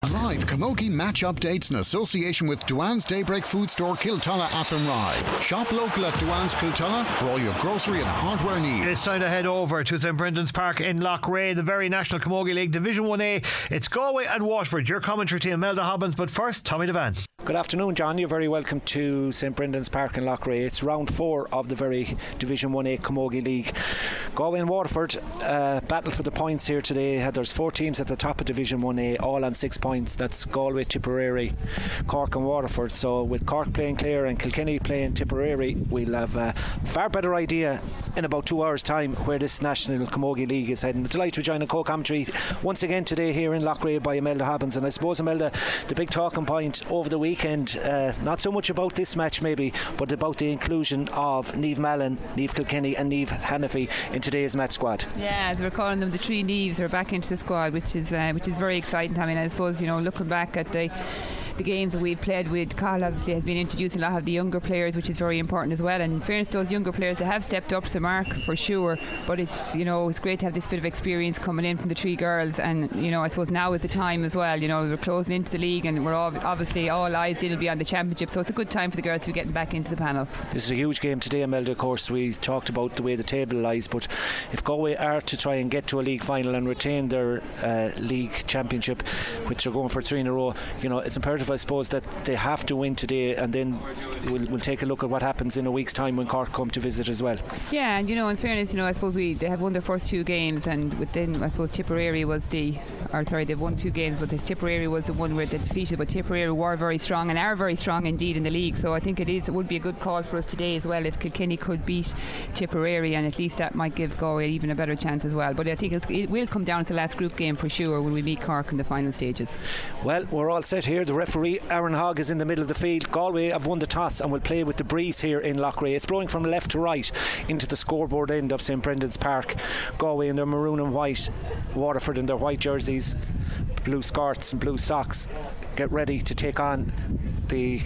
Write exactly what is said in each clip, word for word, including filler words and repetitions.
Live Camogie match updates in association with Duane's Daybreak Food Store, Kiltulla, Athenry. Shop local at Duane's Kiltulla for all your grocery and hardware needs. It's time to head over to St Brendan's Park in Loughrea, the very National Camogie League Division one A. It's Galway and Waterford. Your commentary team, Imelda Hobbins, but first, Tommy Devan. Good afternoon, John. You're very welcome to St Brendan's Park in Loughrea. It's round four of the very Division one A Camogie League. Galway and Waterford uh, battle for the points here today. There's four teams at the top of Division one A, all on six points. That's Galway, Tipperary, Cork and Waterford. So with Cork playing Clare and Kilkenny playing Tipperary, we'll have a far better idea in about two hours time where this National Camogie League is heading. Delighted to join in co-commentary once again today here in Loughrea by Imelda Hobbins. And I suppose, Imelda, the big talking point over the weekend, uh, not so much about this match maybe, but about the inclusion of Niamh Mallon, Niamh Kilkenny and Niamh Hannafy in today's match squad. Yeah, as we're calling them, the three Niamhs are back into the squad, which is uh, which is very exciting. I mean, I suppose, you know, looking back at the the games that we've played with, Cathal obviously has been introducing a lot of the younger players, which is very important as well. And in fairness to those younger players, they have stepped up to the mark for sure. But it's, you know, it's great to have this bit of experience coming in from the three girls. And, you know, I suppose now is the time as well. You know, we're closing into the league and we're all, obviously all eyes will be on the championship. So it's a good time for the girls to be getting back into the panel. This is a huge game today, Imelda. Of course, we talked about the way the table lies, but if Galway are to try and get to a league final and retain their uh, league championship, which they're going for three in a row, you know, it's imperative, I suppose, that they have to win today, and then we'll, we'll take a look at what happens in a week's time when Cork come to visit as well. Yeah, and you know, in fairness, you know, I suppose we they have won their first two games, and within, I suppose, Tipperary was the, or sorry, they've won two games, but the Tipperary was the one where they defeated. But Tipperary were very strong and are very strong indeed in the league. So I think it is it would be a good call for us today as well if Kilkenny could beat Tipperary, and at least that might give Galway even a better chance as well. But I think it's, it will come down to the last group game for sure when we meet Cork in the final stages. Well, we're all set here. The referee Aaron Hogg is in the middle of the field. Galway have won the toss and will play with the breeze here in Loughrea. It's blowing from left to right into the scoreboard end of St Brendan's Park. Galway in their maroon and white, Waterford in their white jerseys, blue skirts and blue socks, get ready to take on the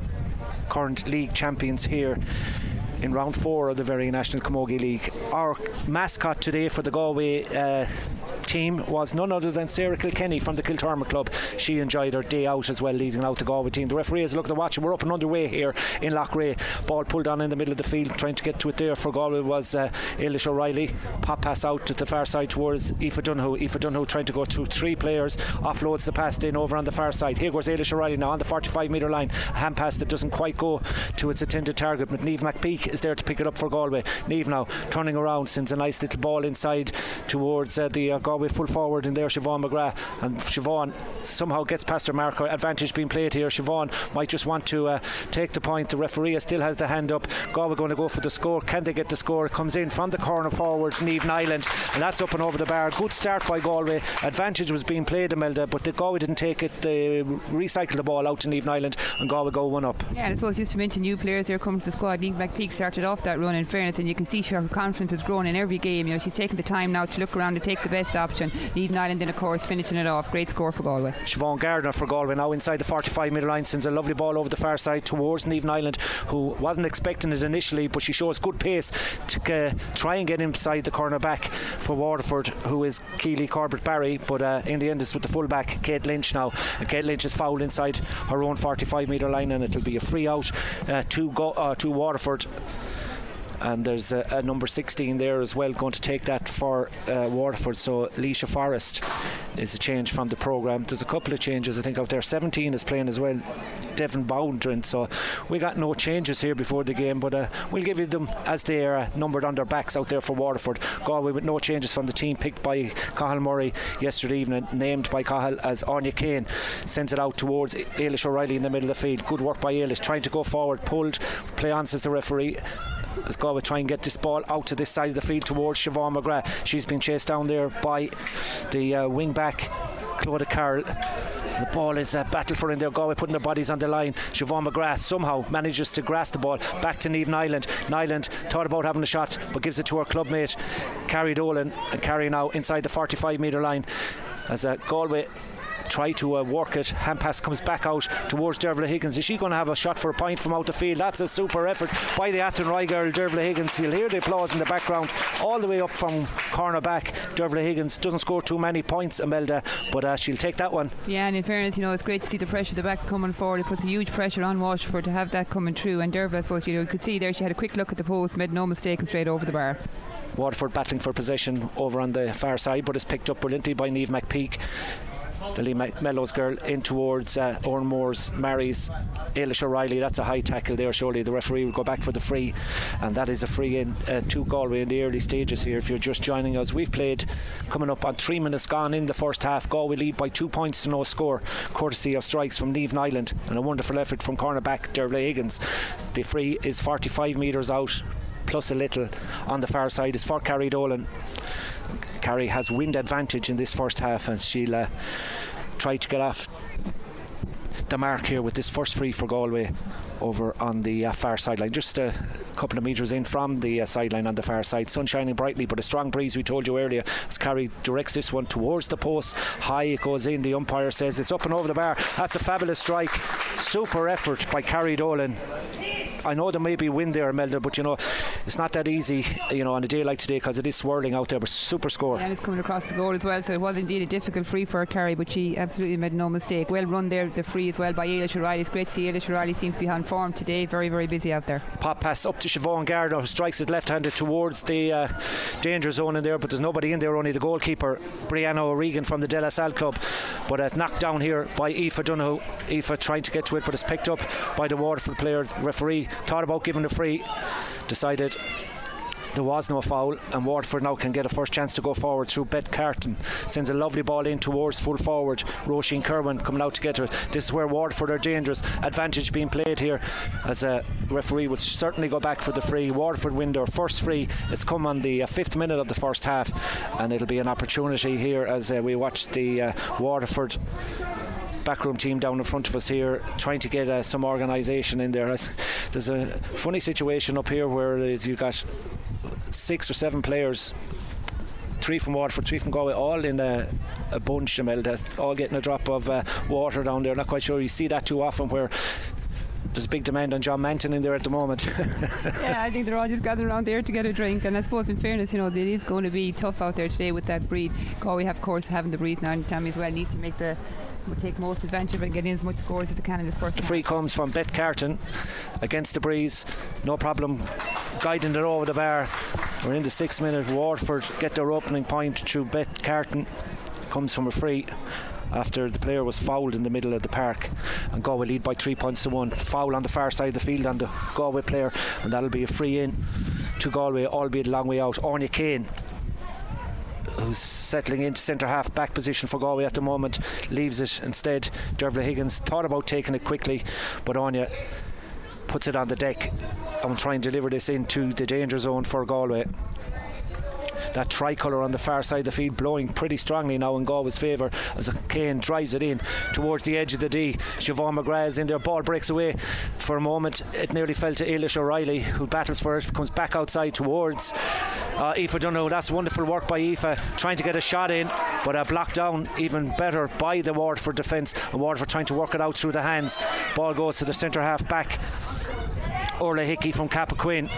current league champions here in round four of the very National Camogie League. Our mascot today for the Galway uh, team was none other than Sarah Kilkenny from the Kilturma Club. She enjoyed her day out as well, leading out the Galway team. The referee has a look at the watch, and we're up and underway here in Loughrea. Ball pulled on in the middle of the field, trying to get to it there for Galway was uh, Eilish O'Reilly. Pop pass out to the far side towards Aoife Donoghue. Aoife Donoghue trying to go through three players, offloads the pass in over on the far side. Here goes Eilish O'Reilly now on the forty-five metre line. A hand pass that doesn't quite go to its intended target, but Niamh McPeak is there to pick it up for Galway. Niamh now turning around, sends a nice little ball inside towards uh, the uh, Galway full forward in there, Siobhan McGrath, and Siobhan somehow gets past her marker. Advantage being played here. Siobhan might just want to uh, take the point. The referee still has the hand up. Galway going to go for the score. Can they get the score? It comes in from the corner forward, Niamh Nyland, and that's up and over the bar. Good start by Galway. Advantage was being played, Imelda, but the Galway didn't take it. They recycled the ball out to Niamh Nyland, and Galway go one up. Yeah, and I suppose just to mention new players here coming to the squad. Niamh McPeak started off that run in fairness, and you can see her confidence has grown in every game. You know, she's taking the time now to look around and take the best option. Niamh Nyland then of course finishing it off. Great score for Galway. Siobhan Gardner for Galway now inside the forty-five metre line, sends a lovely ball over the far side towards Niamh Nyland, who wasn't expecting it initially, but she shows good pace to uh, try and get inside the corner back for Waterford, who is Keely Corbett Barry, but uh, in the end it's with the full back Kate Lynch now, and Kate Lynch is fouled inside her own forty-five metre line, and it'll be a free out uh, to, go, uh, to Waterford. And there's a, a number sixteen there as well going to take that for uh, Waterford. So Leisha Forrest is a change from the programme. There's a couple of changes I think out there. seventeen is playing as well, Devon Bowdrin. So we got no changes here before the game, but uh, we'll give you them as they are uh, numbered on their backs out there for Waterford. Galway with no changes from the team picked by Cathal Murray yesterday evening, named by Cathal as Anya Kane. Sends it out towards Eilish O'Reilly in the middle of the field. Good work by Eilish, trying to go forward, pulled, play on, says the referee, as Galway try and get this ball out to this side of the field towards Siobhan McGrath. She's been chased down there by the uh, wing back Clodagh Carroll. The ball is a battle for in there. Galway putting their bodies on the line. Siobhan McGrath somehow manages to grasp the ball back to Niamh Nyland. Nyland thought about having a shot but gives it to her clubmate Carrie Dolan, and Carrie now inside the forty-five metre line as uh, Galway try to uh, work it. Hand pass comes back out towards Dervla Higgins. Is she going to have a shot for a point from out the field? That's a super effort by the Athenry girl, Dervla Higgins. You'll hear the applause in the background all the way up from corner back. Dervla Higgins doesn't score too many points, Imelda, but uh, she'll take that one. Yeah, and in fairness, you know, it's great to see the pressure, the backs coming forward. It puts a huge pressure on Waterford to have that coming through. And Dervla, I suppose, you know, you could see there she had a quick look at the post, made no mistake, and straight over the bar. Waterford battling for possession over on the far side, but it's picked up brilliantly by Niamh McPeak. The Lee Mellows girl in towards uh, Oran Moore's Mary's Ailish O'Reilly. That's a high tackle there. Surely the referee will go back for the free, and that is a free in uh, to Galway in the early stages here. If you're just joining us, we've played coming up on three minutes gone in the first half. Galway lead by two points to no score, courtesy of strikes from Niamh Nyland and a wonderful effort from cornerback Dervla Higgins. The free is forty-five metres out plus a little on the far side. It's for Carrie Dolan. Carrie has wind advantage in this first half, and she'll uh, try to get off the mark here with this first free for Galway over on the uh, far sideline, just a couple of metres in from the uh, sideline on the far side. Sun shining brightly, but a strong breeze, we told you earlier, as Carrie directs this one towards the post. High it goes in. The umpire says it's up and over the bar. That's a fabulous strike. Super effort by Carrie Dolan. I know there may be wind there, Imelda, but you know it's not that easy, you know, on a day like today, because it is swirling out there. But super score. Yeah, and it's coming across the goal as well, so it was indeed a difficult free for Carrie, but she absolutely made no mistake. Well run there, the free as well by Ailish O'Reilly. It's great to see Ailish O'Reilly seems to be on form today. Very, very busy out there. Pop pass up to Siobhan Gardner, who strikes it left-handed towards the uh, danger zone in there, but there's nobody in there, only the goalkeeper Brianna O'Regan from the De La Salle club. But it's knocked down here by Aoife Donoghue. Aoife trying to get to it, but it's picked up by the Waterford player. The referee thought about giving the free, decided there was no foul, and Waterford now can get a first chance to go forward through Beth Carton. Sends a lovely ball in towards full forward Roisin Kerwin coming out to get her. This is where Waterford are dangerous. Advantage being played here, as a referee will certainly go back for the free. Waterford win their first free. It's come on the uh, fifth minute of the first half, and it'll be an opportunity here as uh, we watch the uh, Waterford backroom team down in front of us here trying to get uh, some organisation in there. There's a funny situation up here where you've got six or seven players, three from Waterford, three from Galway, all in a, a bunch, Imelda, all getting a drop of uh, water down there. Not quite sure you see that too often, where there's a big demand on John Manton in there at the moment. Yeah, I think they're all just gathered around there to get a drink, and I suppose in fairness, you know, it is going to be tough out there today with that breeze. Galway have, of course, having the breeze now, and Tammy as well needs to make the will take most advantage of it and get in as much scores as it can in this first half. Free comes from Beth Carton against the breeze, no problem guiding it over the bar. We're in the sixth minute. Waterford get their opening point through Beth Carton. Comes from a free after the player was fouled in the middle of the park, and Galway lead by three points to one. Foul on the far side of the field on the Galway player, and that'll be a free in to Galway, albeit a long way out. Anya Kane, who's settling into centre half back position for Galway at the moment, leaves it instead. Dervla Higgins thought about taking it quickly, but Anya puts it on the deck and will try and deliver this into the danger zone for Galway. That tricolour on the far side of the field blowing pretty strongly now in Galway's favour as Kane drives it in towards the edge of the D. Siobhan McGrath is in there, ball breaks away for a moment. It nearly fell to Ailish O'Reilly, who battles for it, comes back outside towards uh, Aoife Donoghue. That's wonderful work by Aoife, trying to get a shot in, but uh, blocked down even better by the Waterford defence, and Waterford trying to work it out through the hands. Ball goes to the centre half back, Orla Hickey from Cappoquin.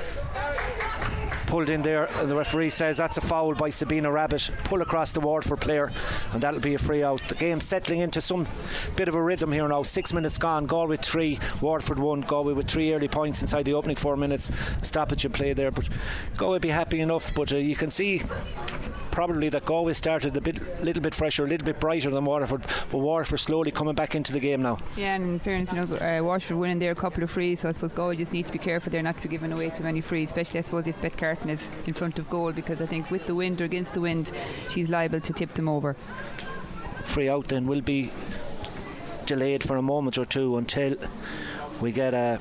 Pulled in there, and the referee says that's a foul by Sabina Rabbit. Pull across the Waterford player, and that'll be a free out. The game settling into some bit of a rhythm here now. Six minutes gone. Galway three, Waterford one. Galway with three early points inside the opening four minutes. Stoppage in play there, but Galway be happy enough. But uh, you can see probably that Galway started a bit, little bit fresher, a little bit brighter than Waterford, but Waterford slowly coming back into the game now. Yeah, and in fairness, you know, uh, Waterford winning there a couple of frees, so I suppose Galway just need to be careful there not to be giving away too many frees, especially I suppose if Beth Carton is in front of goal, because I think with the wind or against the wind, she's liable to tip them over. Free out then will be delayed for a moment or two until we get a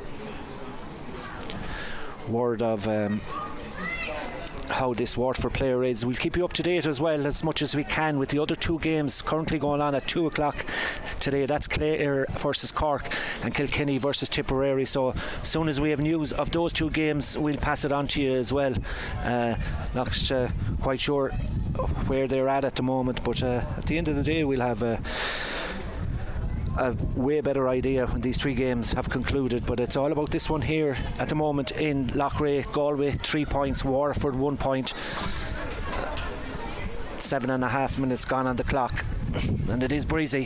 word of um, how this Waterford player is. We'll keep you up to date as well as much as we can with the other two games currently going on at two o'clock today. That's Clare versus Cork and Kilkenny versus Tipperary. So as soon as we have news of those two games, we'll pass it on to you as well. Uh, not uh, quite sure where they're at at the moment, but uh, at the end of the day we'll have uh, a way better idea when these three games have concluded, but it's all about this one here at the moment in Loughrea. Galway three points, Waterford one point. Seven and a half minutes gone on the clock, and it is breezy.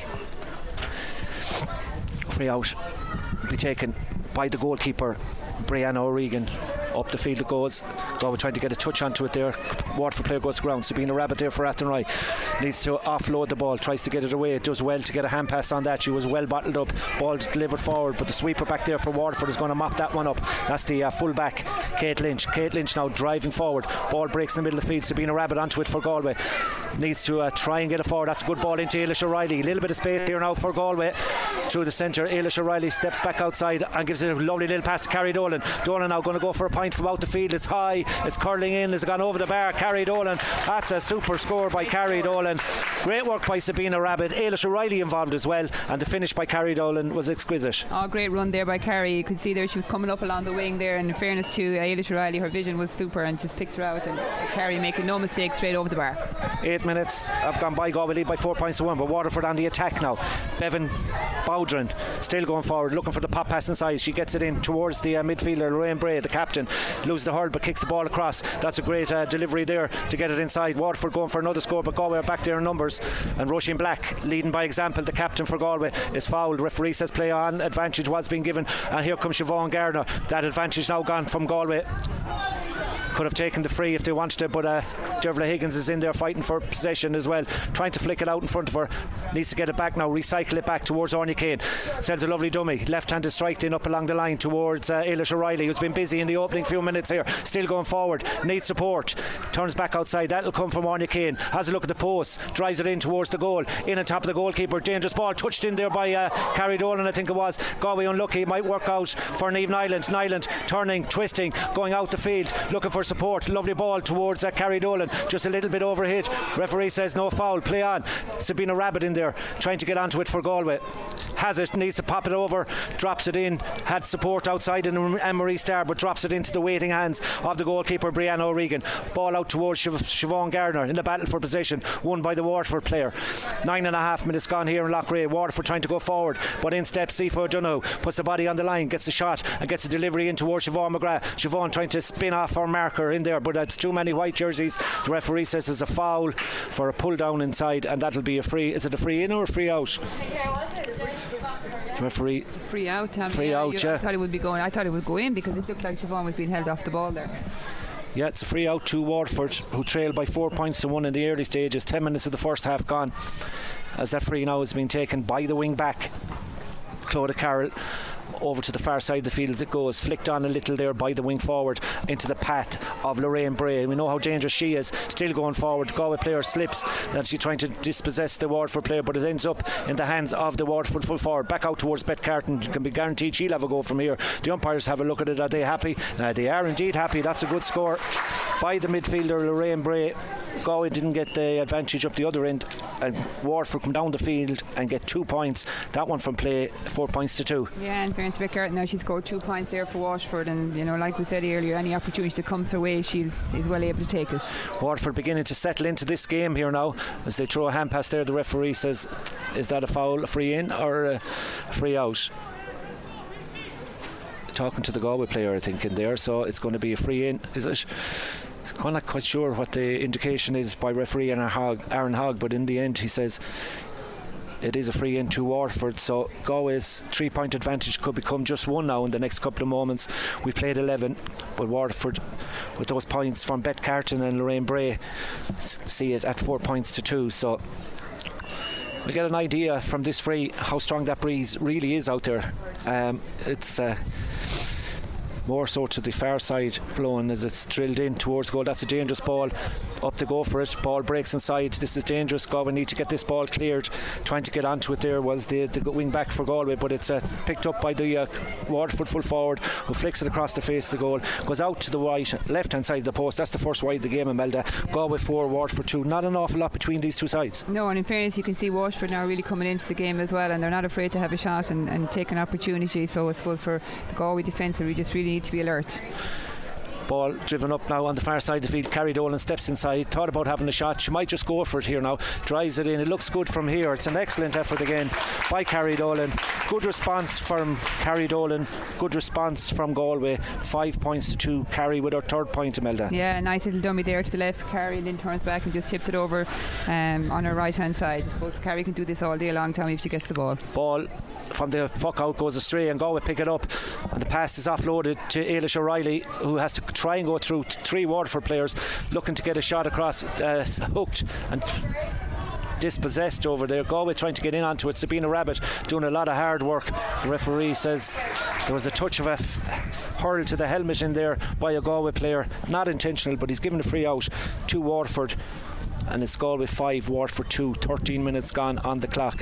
Free out be taken by the goalkeeper Brianna O'Regan. Up the field it goes. Galway trying to get a touch onto it there. Waterford player goes to ground. Sabina Rabbit there for Athenry. Needs to offload the ball. Tries to get it away. It does well to get a hand pass on that. She was well bottled up. Ball delivered forward, but the sweeper back there for Waterford is going to mop that one up. That's the uh, full back, Kate Lynch. Kate Lynch now driving forward. Ball breaks in the middle of the field. Sabina Rabbit onto it for Galway. Needs to uh, try and get it forward. That's a good ball into Ailish O'Reilly. A little bit of space here now for Galway. Through the centre, Ailish O'Reilly steps back outside and gives it a lovely little pass to Carrie Dolan. Dolan now going to go for a point from out the field. It's high, it's curling in, it's gone over the bar. Carrie Dolan, that's a super score by Carrie Dolan. Great work by Sabina Rabbit. Ailish O'Reilly involved as well, and the finish by Carrie Dolan was exquisite. Oh, great run there by Carrie. You could see there she was coming up along the wing there, and in fairness to Ailish O'Reilly, her vision was super and just picked her out, and Carrie making no mistake straight over the bar. Eight minutes have gone by. Galway lead by four points to one, but Waterford on the attack now. Bevan Bowdren still going forward, looking for the pop pass inside. She gets it in towards the uh, midfielder Lorraine Bray, the captain. Loses the hurl but kicks the ball across. That's a great uh, delivery there to get it inside. Waterford going for another score, but Galway are back there in numbers, and Roisin Black leading by example. The captain for Galway is fouled. Referee says play on. Advantage was being given, and here comes Siobhan Gardner. That advantage now gone from Galway. Could have taken the free if they wanted to, but uh, Dervla Higgins is in there fighting for possession as well, trying to flick it out in front of her. Needs to get it back now, recycle it back towards Anya Kane. Sends a lovely dummy, left-handed strike in up along the line towards uh, Ailish O'Reilly, who's been busy in the opening few minutes here. Still going forward, needs support, turns back outside. That'll come from Anya Kane. Has a look at the post, drives it in towards the goal, in on top of the goalkeeper. Dangerous ball, touched in there by uh, Carrie Dolan, I think it was. Galway unlucky, might work out for Niamh Nyland. Nyland turning, twisting, going out the field, looking for support. Lovely ball towards uh, Carrie Dolan, just a little bit overhit. Referee says no foul, play on. Sabina Rabbit in there trying to get onto it for Galway. Has it, needs to pop it over, drops it in. Had support outside in Anne-Marie Starr, but drops it into the waiting hands of the goalkeeper Brianna O'Regan. Ball out towards Siobhan Siobhan Gardner in the battle for possession, won by the Waterford player. Nine and a half minutes gone here in Loughrea. Waterford trying to go forward, but in steps Sifa O'Donoghue, puts the body on the line, gets the shot and gets a delivery in towards Siobhan McGrath. Siobhan trying to spin off her marker in there, but it's too many white jerseys. The referee says it's a foul for a pull down inside, and that'll be a free. Is it a free in or a free out? Referee free out. Tammy. Free yeah, out. you, Yeah. I thought it would be going. I thought it would go in because it looked like Siobhan was being held off the ball there. Yeah, it's a free out to Waterford, who trail by four points to one in the early stages. Ten minutes of the first half gone, as that free now has been taken by the wing back Clodagh Carroll. Over to the far side of the field it goes, flicked on a little there by the wing forward into the path of Lorraine Bray. We know how dangerous she is, still going forward. Galway player slips and she's trying to dispossess the Waterford player, but it ends up in the hands of the Waterford full forward. Back out towards Beth Carton, can be guaranteed she'll have a go from here. The umpires have a look at it. Are they happy? Uh, they are indeed happy. That's a good score by the midfielder Lorraine Bray. Galway didn't get the advantage up the other end, and Waterford come down the field and get two points. That one from play, four points to two. Yeah, and Fairness Beth Carton now, she scored two points there for Waterford, and you know, like we said earlier, any opportunity that comes her way, she is well able to take it. Waterford beginning to settle into this game here now as they throw a hand pass there. The referee says, is that a foul, a free in or a free out? Talking to the Galway player, I think, in there, so it's going to be a free in, is it? I'm not quite sure what the indication is by referee Aaron Hogg, Aaron Hogg, but in the end he says it is a free in to Waterford. So Galway's three point advantage could become just one now in the next couple of moments. We've played eleven, but Waterford, with those points from Beth Carton and Lorraine Bray, see it at four points to two. So we get an idea from this free how strong that breeze really is out there. Um, it's uh, more so to the far side blowing as it's drilled in towards goal. That's a dangerous ball, up to go for it. Ball breaks inside. This is dangerous. Galway need to get this ball cleared. Trying to get onto it there was the, the wing back for Galway, but it's uh, picked up by the uh, Waterford full forward, who flicks it across the face of the goal, goes out to the right left hand side of the post. That's the first wide of the game, Imelda. Galway four, Waterford two. Not an awful lot between these two sides. No, and in fairness you can see Waterford now really coming into the game as well, and they're not afraid to have a shot and, and take an opportunity. So I suppose for the Galway defence we just really need to be alert. Ball driven up now on the far side of the field. Carrie Dolan steps inside, thought about having a shot. She might just go for it here now. Drives it in. It looks good from here. It's an excellent effort again by Carrie Dolan. Good response from Carrie Dolan. Good response from Galway. Five points to two. Carrie with her third point, Imelda. Yeah, nice little dummy there to the left. Carrie then turns back and just tipped it over um, on her right hand side. I suppose Carrie can do this all day long, Tommy, if she gets the ball. Ball from the puck out goes astray and Galway pick it up, and the pass is offloaded to Ailish O'Reilly, who has to try and go through three Waterford players looking to get a shot across, uh, hooked and dispossessed over there. Galway trying to get in onto it. Sabina Rabbit doing a lot of hard work. The referee says there was a touch of a f- hurl to the helmet in there by a Galway player, not intentional, but he's given a free out to Waterford, and it's Galway five, Waterford two. thirteen minutes gone on the clock.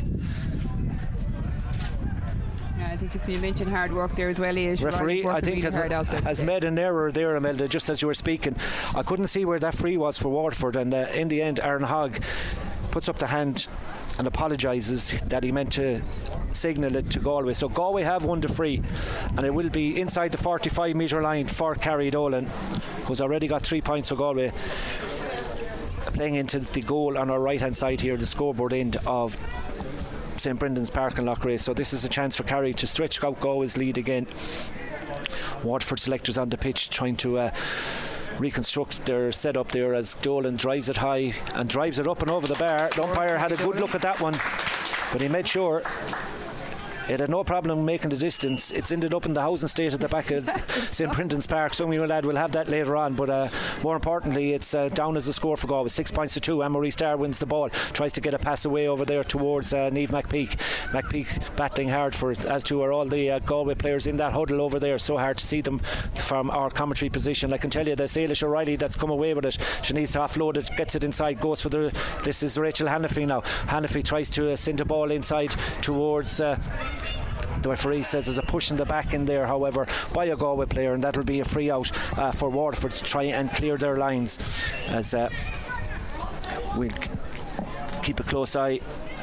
I think just when you mentioned hard work there as well, is referee I think really has, a, has made an error there, Imelda, just as you were speaking. I couldn't see where that free was for Waterford, and uh, in the end Aaron Hogg puts up the hand and apologises that he meant to signal it to Galway. So Galway have won the free, and it will be inside the forty-five metre line for Carrie Dolan, who's already got three points for Galway, playing into the goal on our right hand side here, the scoreboard end of St Brendan's Park in Loughrea. So this is a chance for Carrie to stretch out Galway's lead again. Waterford selectors on the pitch trying to uh, reconstruct their setup there as Dolan drives it high and drives it up and over the bar. The umpire had a good look at that one, but he made sure it had no problem making the distance. It's ended up in the housing estate at the back of St Brendan's Park. Some of you lad will have that later on, but uh, more importantly, it's uh, down as a score for Galway. Six points to two. Anne-Marie Starr wins the ball, tries to get a pass away over there towards uh, Niamh McPeak. McPeak battling hard for it, as to are all the uh, Galway players in that huddle over there. So hard to see them from our commentary position. I can tell you there's Ailish O'Reilly that's come away with it. She needs to offload it, gets it inside, goes for the. This is Rachel Hannafy now. Hannafy tries to uh, send the ball inside towards. Uh, The referee says there's a push in the back in there, however, by a Galway player, and that'll be a free out uh, for Waterford to try and clear their lines, as uh, we'll keep a close eye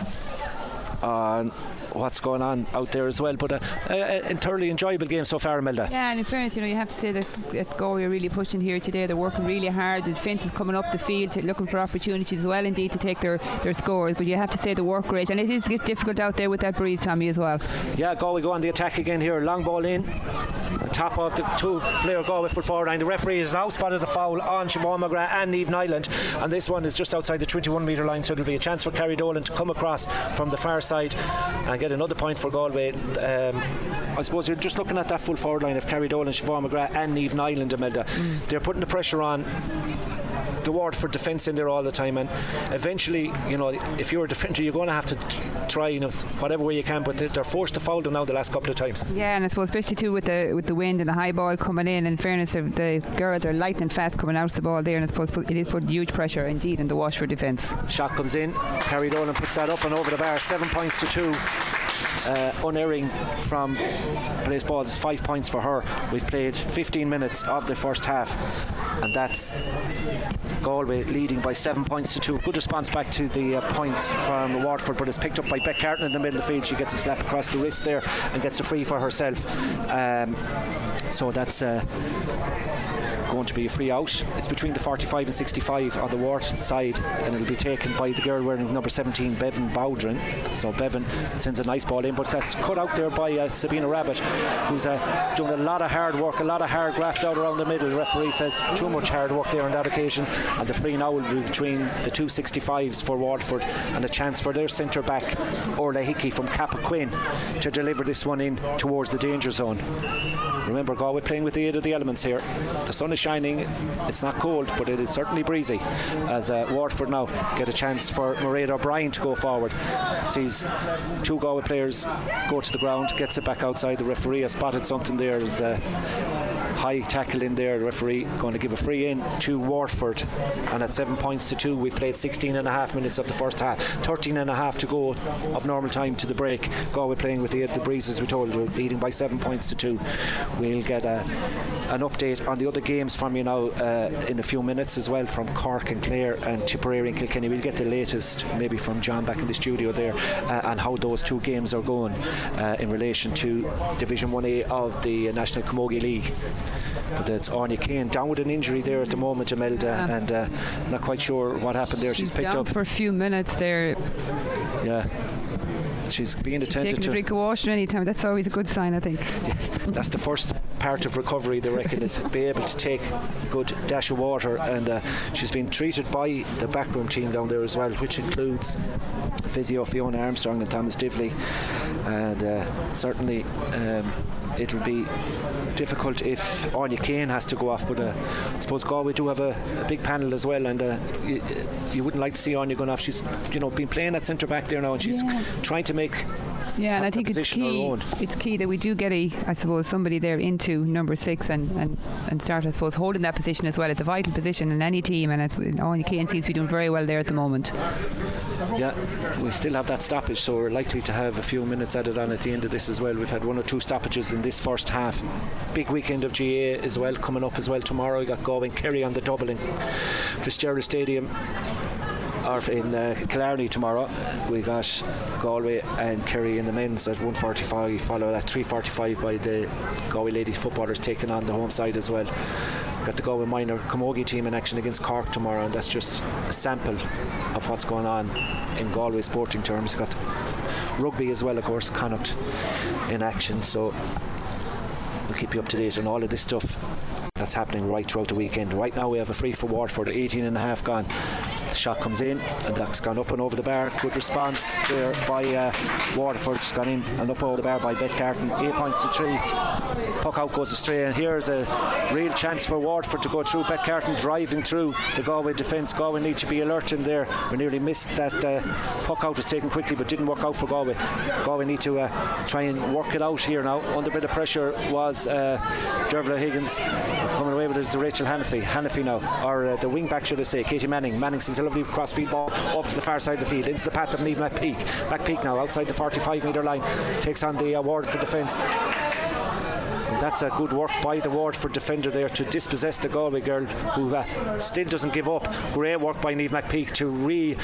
on what's going on out there as well. But uh, an entirely enjoyable game so far, Imelda. Yeah, and in fairness, you know, you have to say that, that Galway are really pushing here today. They're working really hard. The defence is coming up the field, looking for opportunities as well, indeed, to take their, their scores. But you have to say the work rate, and it is difficult out there with that breeze, Tommy, as well. Yeah, Galway go on the attack again here. Long ball in, top of the two-player Galway full forward line. The referee has now spotted the foul on Siobhan McGrath and Niamh Nyland, and this one is just outside the twenty-one metre line, so it'll be a chance for Carrie Dolan to come across from the far side and get another point for Galway. Um, I suppose you're just looking at that full forward line of Carrie Dolan, Siobhan McGrath and Niamh Nyland, Imelda. Mm. They're putting the pressure on the Waterford defence in there all the time, and eventually, you know, if you're a defender, you're going to have to t- try, you know, whatever way you can, but they're forced to foul them now the last couple of times. Yeah, and I suppose especially too with the with the wind and the high ball coming in. In fairness, the girls are lightning fast coming out of the ball there, and I suppose it is putting huge pressure indeed in the Waterford defence. Shot comes in, Carrie Dolan puts that up and over the bar. Seven points to two. Uh, unerring from place balls. It's five points for her. We've played fifteen minutes of the first half, and that's Galway leading by seven points to two. Good response back to the uh, points from Waterford, but it's picked up by Beck Carton in the middle of the field. She gets a slap across the wrist there and gets a free for herself. Um, so that's uh, going to be a free out. It's between the forty-five and sixty-five on the Waterford side, and it'll be taken by the girl wearing number seventeen, Bevan Bowdrin. So Bevan sends a nice ball in, but that's cut out there by uh, Sabina Rabbit, who's uh, doing a lot of hard work, a lot of hard graft out around the middle. The referee says too much hard work there on that occasion, and the free now will be between the two sixty-fives for Waterford, and a chance for their centre back Orla Hickey from Cappoquin to deliver this one in towards the danger zone. Remember, Galway playing with the aid of the elements here. The sun is shining, it's not cold, but it is certainly breezy, as uh, Waterford now get a chance for Mairead O'Brien to go forward. Sees two Galway players go to the ground, gets it back outside. The referee has spotted something there. There's a high tackle in there. The referee going to give a free in to Waterford, and at seven points to two, we've played sixteen and a half minutes of the first half, thirteen and a half to go of normal time to the break. Galway playing with the, the breeze, as we told you, leading by seven points to two. We'll get a, an update on the other games from you now uh, in a few minutes as well, from Cork and Clare and Tipperary and Kilkenny. We'll get the latest maybe from John back in the studio there, uh, and how those two games are going uh, in relation to Division one A of the National Camogie League. But it's Anya Kane down with an injury there at the moment, Imelda, yeah. and uh, not quite sure what happened there. She's, She's picked down up for a few minutes there. Yeah. She's being She's attended taking to. a drink of water any time. That's always a good sign, I think. Yeah, that's the first part of recovery, they reckon, is be able to take a good dash of water. And uh, she's been treated by the backroom team down there as well, which includes physio Fiona Armstrong and Thomas Divley. And uh, certainly um, it'll be difficult if Anya Kane has to go off, but uh, I suppose Galway do have a, a big panel as well, and uh, you, you wouldn't like to see Anya going off. She's, you know, been playing at centre back there now, and she's yeah. trying to make yeah, and I think it's key. It's key that we do get a, I suppose, somebody there into number six and, and, and start, I suppose, holding that position as well. It's a vital position in any team, and it's, Anya Kane seems to be doing very well there at the moment. Yeah, we still have that stoppage, so we're likely to have a few minutes added on at the end of this as well. We've had one or two stoppages in this first half. Big weekend of G A as well coming up as well tomorrow. We got Galway and Kerry on the double in Fitzgerald Stadium, or in uh, Killarney tomorrow. We got Galway and Kerry in the men's at one forty-five, followed at three forty-five by the Galway lady footballers taking on the home side as well. Got the Galway minor camogie team in action against Cork tomorrow, and that's just a sample of what's going on in Galway sporting terms. Got rugby as well, of course, Connacht in action, so we'll keep you up to date on all of this stuff that's happening right throughout the weekend. Right now we have a free for Waterford, eighteen and a half gone. The shot comes in and that's gone up and over the bar. Good response there by uh, Waterford. It's gone in and up over the bar by Bet Carton. Eight points to three. Puck out goes astray, and here's a real chance for Waterford to go through. Bet Carton driving through the Galway defence. Galway need to be alert in there. We nearly missed that. Uh, puck out was taken quickly but didn't work out for Galway. Galway need to uh, try and work it out here now. Under a bit of pressure was uh, Dervla Higgins. Coming away with it is Rachel Hannafy. Hannafy now, or uh, the wing back should I say, Katie Manning. Manning sends a lovely cross field ball off to the far side of the field into the path of Niamh McPeak. McPeak now outside the forty-five metre line, takes on the uh, Waterford defence. And that's a good work by the Waterford defender there to dispossess the Galway girl, who uh, still doesn't give up. Great work by Niamh McPeak to re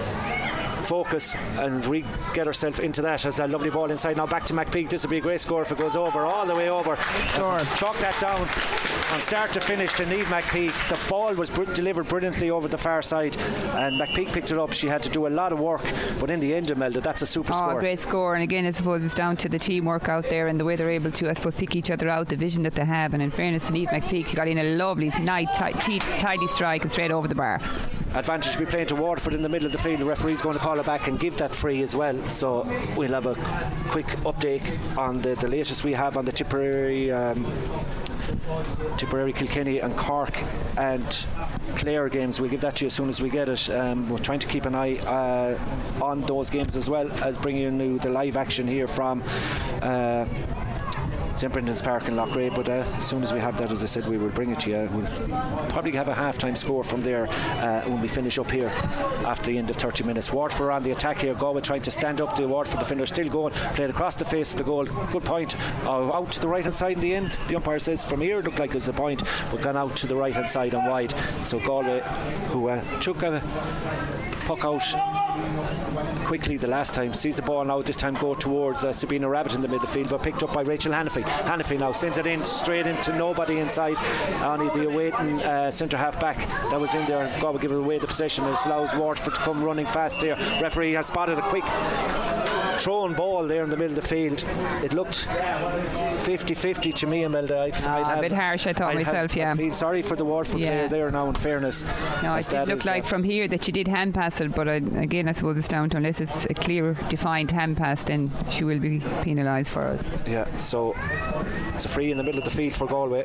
focus and re get herself into that. As a lovely ball inside now back to McPeak. This will be a great score if it goes over, all the way over. Chalk that down from start to finish to Niamh McPeak. The ball was br- delivered brilliantly over the far side, and McPeak picked it up. She had to do a lot of work, but in the end, Imelda, that's a super oh, score. Great score. And again, I suppose it's down to the teamwork out there and the way they're able to, I suppose, pick each other out, the vision that they have. And in fairness to Niamh McPeak, she got in a lovely, nice, t- t- tidy strike and straight over the bar. Advantage to be playing to Waterford in the middle of the field. The referee's going to call it back and give that free as well. So we'll have a quick update on the, the latest we have on the Tipperary um, Tipperary, Kilkenny and Cork and Clare games. We'll give that to you as soon as we get it. Um, we're trying to keep an eye uh, on those games as well as bringing you the live action here from uh, Saint Brendan's Park in Loughrea, but uh, as soon as we have that, as I said, we will bring it to you. We'll probably have a half-time score from there uh, when we finish up here after the end of thirty minutes. Waterford on the attack here. Galway trying to stand up. The Waterford defender still going, played across the face of the goal. Good point. Uh, out to the right hand side in the end. The umpire says from here it looked like it was a point, but gone out to the right hand side and wide. So Galway, who uh, took a puck out quickly the last time, sees the ball now this time go towards uh, Sabina Rabbit in the middle field, but picked up by Rachel Hannafy. Hannafy now sends it in straight into nobody inside. Only the awaiting uh, centre half back that was in there. God will give away the possession. It allows Waterford to come running fast there. Referee has spotted a quick thrown ball there in the middle of the field. It looked fifty-fifty to me, Imelda. I'd, oh, I'd have, a bit harsh, I thought I'd myself. have, yeah. I feel sorry for the Waterford yeah. player there now, in fairness. No, it did look like uh, from here that she did hand pass it, but uh, again, I suppose it's down to, unless it's a clear, defined hand pass, then she will be penalised for it. Yeah, so it's a free in the middle of the field for Galway.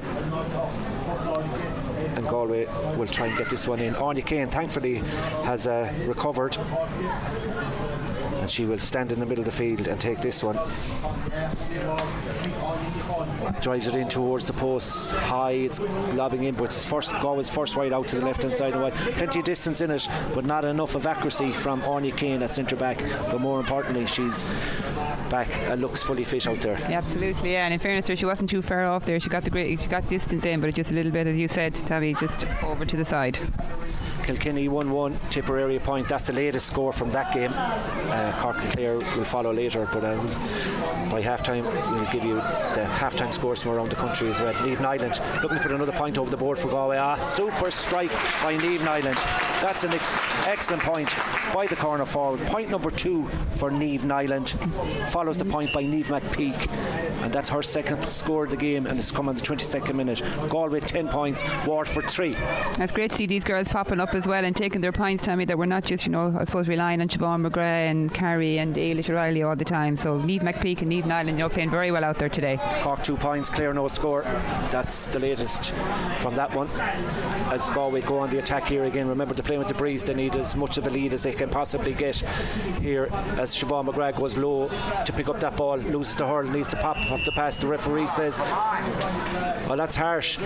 And Galway will try and get this one in. Anya Kane thankfully has uh, recovered, and she will stand in the middle of the field and take this one. Drives it in towards the post high. It's lobbing in, but it's first Galway's first wide out to the left hand side and wide. Plenty of distance in it, but not enough of accuracy from Anya Kane at centre back. But more importantly, she's back and looks fully fit out there. Yeah, absolutely, yeah. And in fairness to her, she wasn't too far off there. She got the great, she got distance in, but just a little bit, as you said, Tabby, just over to the side. Kilkenny one one, Tipperary a point. That's the latest score from that game. uh, Cork and Clare will follow later, but uh, by half time we'll give you the half time scores from around the country as well. Niamh Nyland looking to put another point over the board for Galway. Ah, super strike by Niamh Nyland. That's an ex- excellent point by the corner forward. Point number two for Niamh Nyland. Follows the point by Niamh McPeak, and that's her second score of the game, and it's come on the twenty-second minute. Galway ten points, Waterford three. That's great to see these girls popping up as well and taking their points, Tommy, that we're not just, you know, I suppose relying on Siobhan McGrath and Carrie and Ailish O'Reilly all the time. So Niamh McPeak and Niamh Nyland, you know, playing very well out there today. Cork two points, Clare no score. That's the latest from that one. As Galway go on the attack here again, remember they're playing with the breeze. They need as much of a lead as they can possibly get here, as Siobhan McGrath goes low to pick up that ball, loses the hurl, needs to pop off the pass. The referee says, well, that's harsh.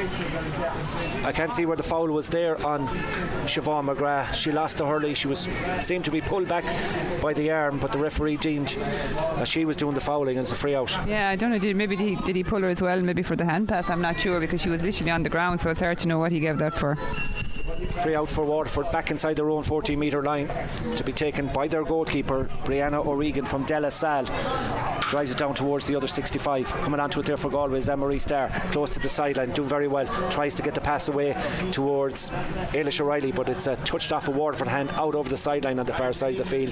I can't see where the foul was there on Siobhan McGrath. She lost the hurley. She was seemed to be pulled back by the arm, but the referee deemed that she was doing the fouling, and it's a free out. Yeah, I don't know, did, maybe did he, did he pull her as well, maybe for the hand pass? I'm not sure, because she was literally on the ground, so it's hard to know what he gave that for. Free out for Waterford, back inside their own fourteen metre line, to be taken by their goalkeeper Brianna O'Regan from De La Salle. Drives it down towards the other sixty-five. Coming onto it there for Galway is Anne-Marie Starr, close to the sideline, doing very well. Tries to get the pass away towards Ailish O'Reilly, but it's uh, touched off a Waterford hand out over the sideline on the far side of the field.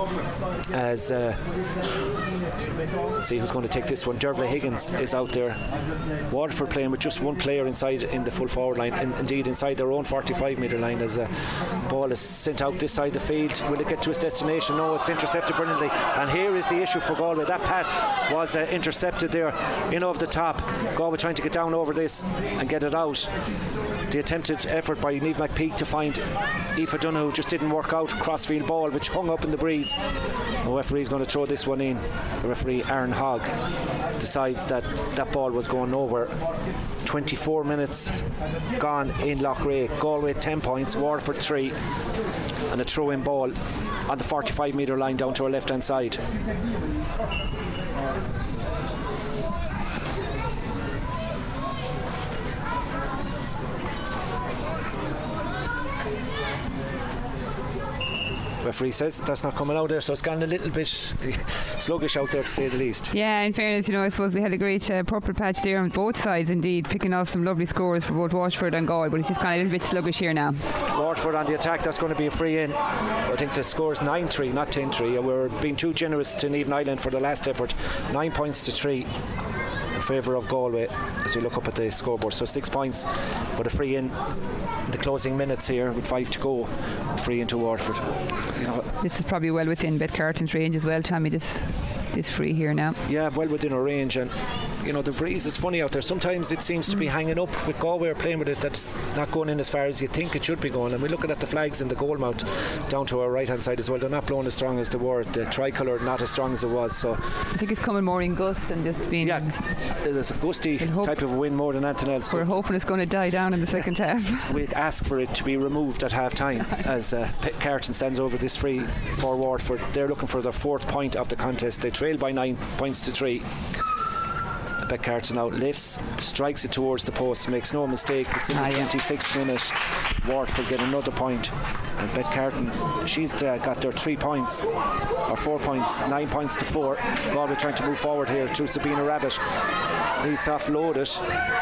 As uh, see who's going to take this one. Dervla Higgins is out there. Waterford playing with just one player inside in the full forward line, and indeed inside their own forty-five metre line, as a ball is sent out this side of the field. Will it get to its destination? No, it's intercepted brilliantly. And here is the issue for Galway. That pass was uh, intercepted there in over the top. Galway trying to get down over this and get it out. The attempted effort by Niamh McPeak to find Aoife Donoghue just didn't work out. Crossfield ball which hung up in the breeze. The referee is going to throw this one in. The referee Aaron Hogg decides that that ball was going nowhere. twenty-four minutes gone in Loughrea. Galway ten points, Waterford three, and a throw-in ball on the forty-five metre line down to our left hand side. Referee says that's not coming out there, so it's gone a little bit sluggish out there, to say the least. Yeah, in fairness, you know, I suppose we had a great uh, purple patch there on both sides, indeed, picking off some lovely scores for both Waterford and Galway, but it's just gone a little bit sluggish here now. Waterford on the attack, that's going to be a free in. I think the score is nine three, not ten three. We're being too generous to Niamh Nyland for the last effort. Nine points to three in favour of Galway as we look up at the scoreboard. So six points, but a free in the closing minutes here with five to go. Free into Waterford. You know, this is probably well within Beth Carton's range as well, Tommy, this this free here now. Yeah, well within our range, and you know the breeze is funny out there. Sometimes it seems to be hanging up with Galway, playing with it, that's not going in as far as you think it should be going. And we're looking at the flags in the goal mount down to our right hand side as well. They're not blowing as strong as they were. The tricolour not as strong as it was. So I think it's coming more in gusts than just being. Yeah, it's a gusty type of wind more than anything else. We're hoping it's going to die down in the second half. We ask for it to be removed at half time as uh, Carton stands over this free for Waterford. They're looking for their fourth point of the contest. They trail by nine points to three. Beck Carton now lifts, strikes it towards the post, makes no mistake. It's in the ah, twenty-sixth yeah. minute. Waterford get another point, and Beck Carton, she's uh, got their three points or four points, nine points to four. Galway trying to move forward here through Sabina Rabbit, needs to offload it.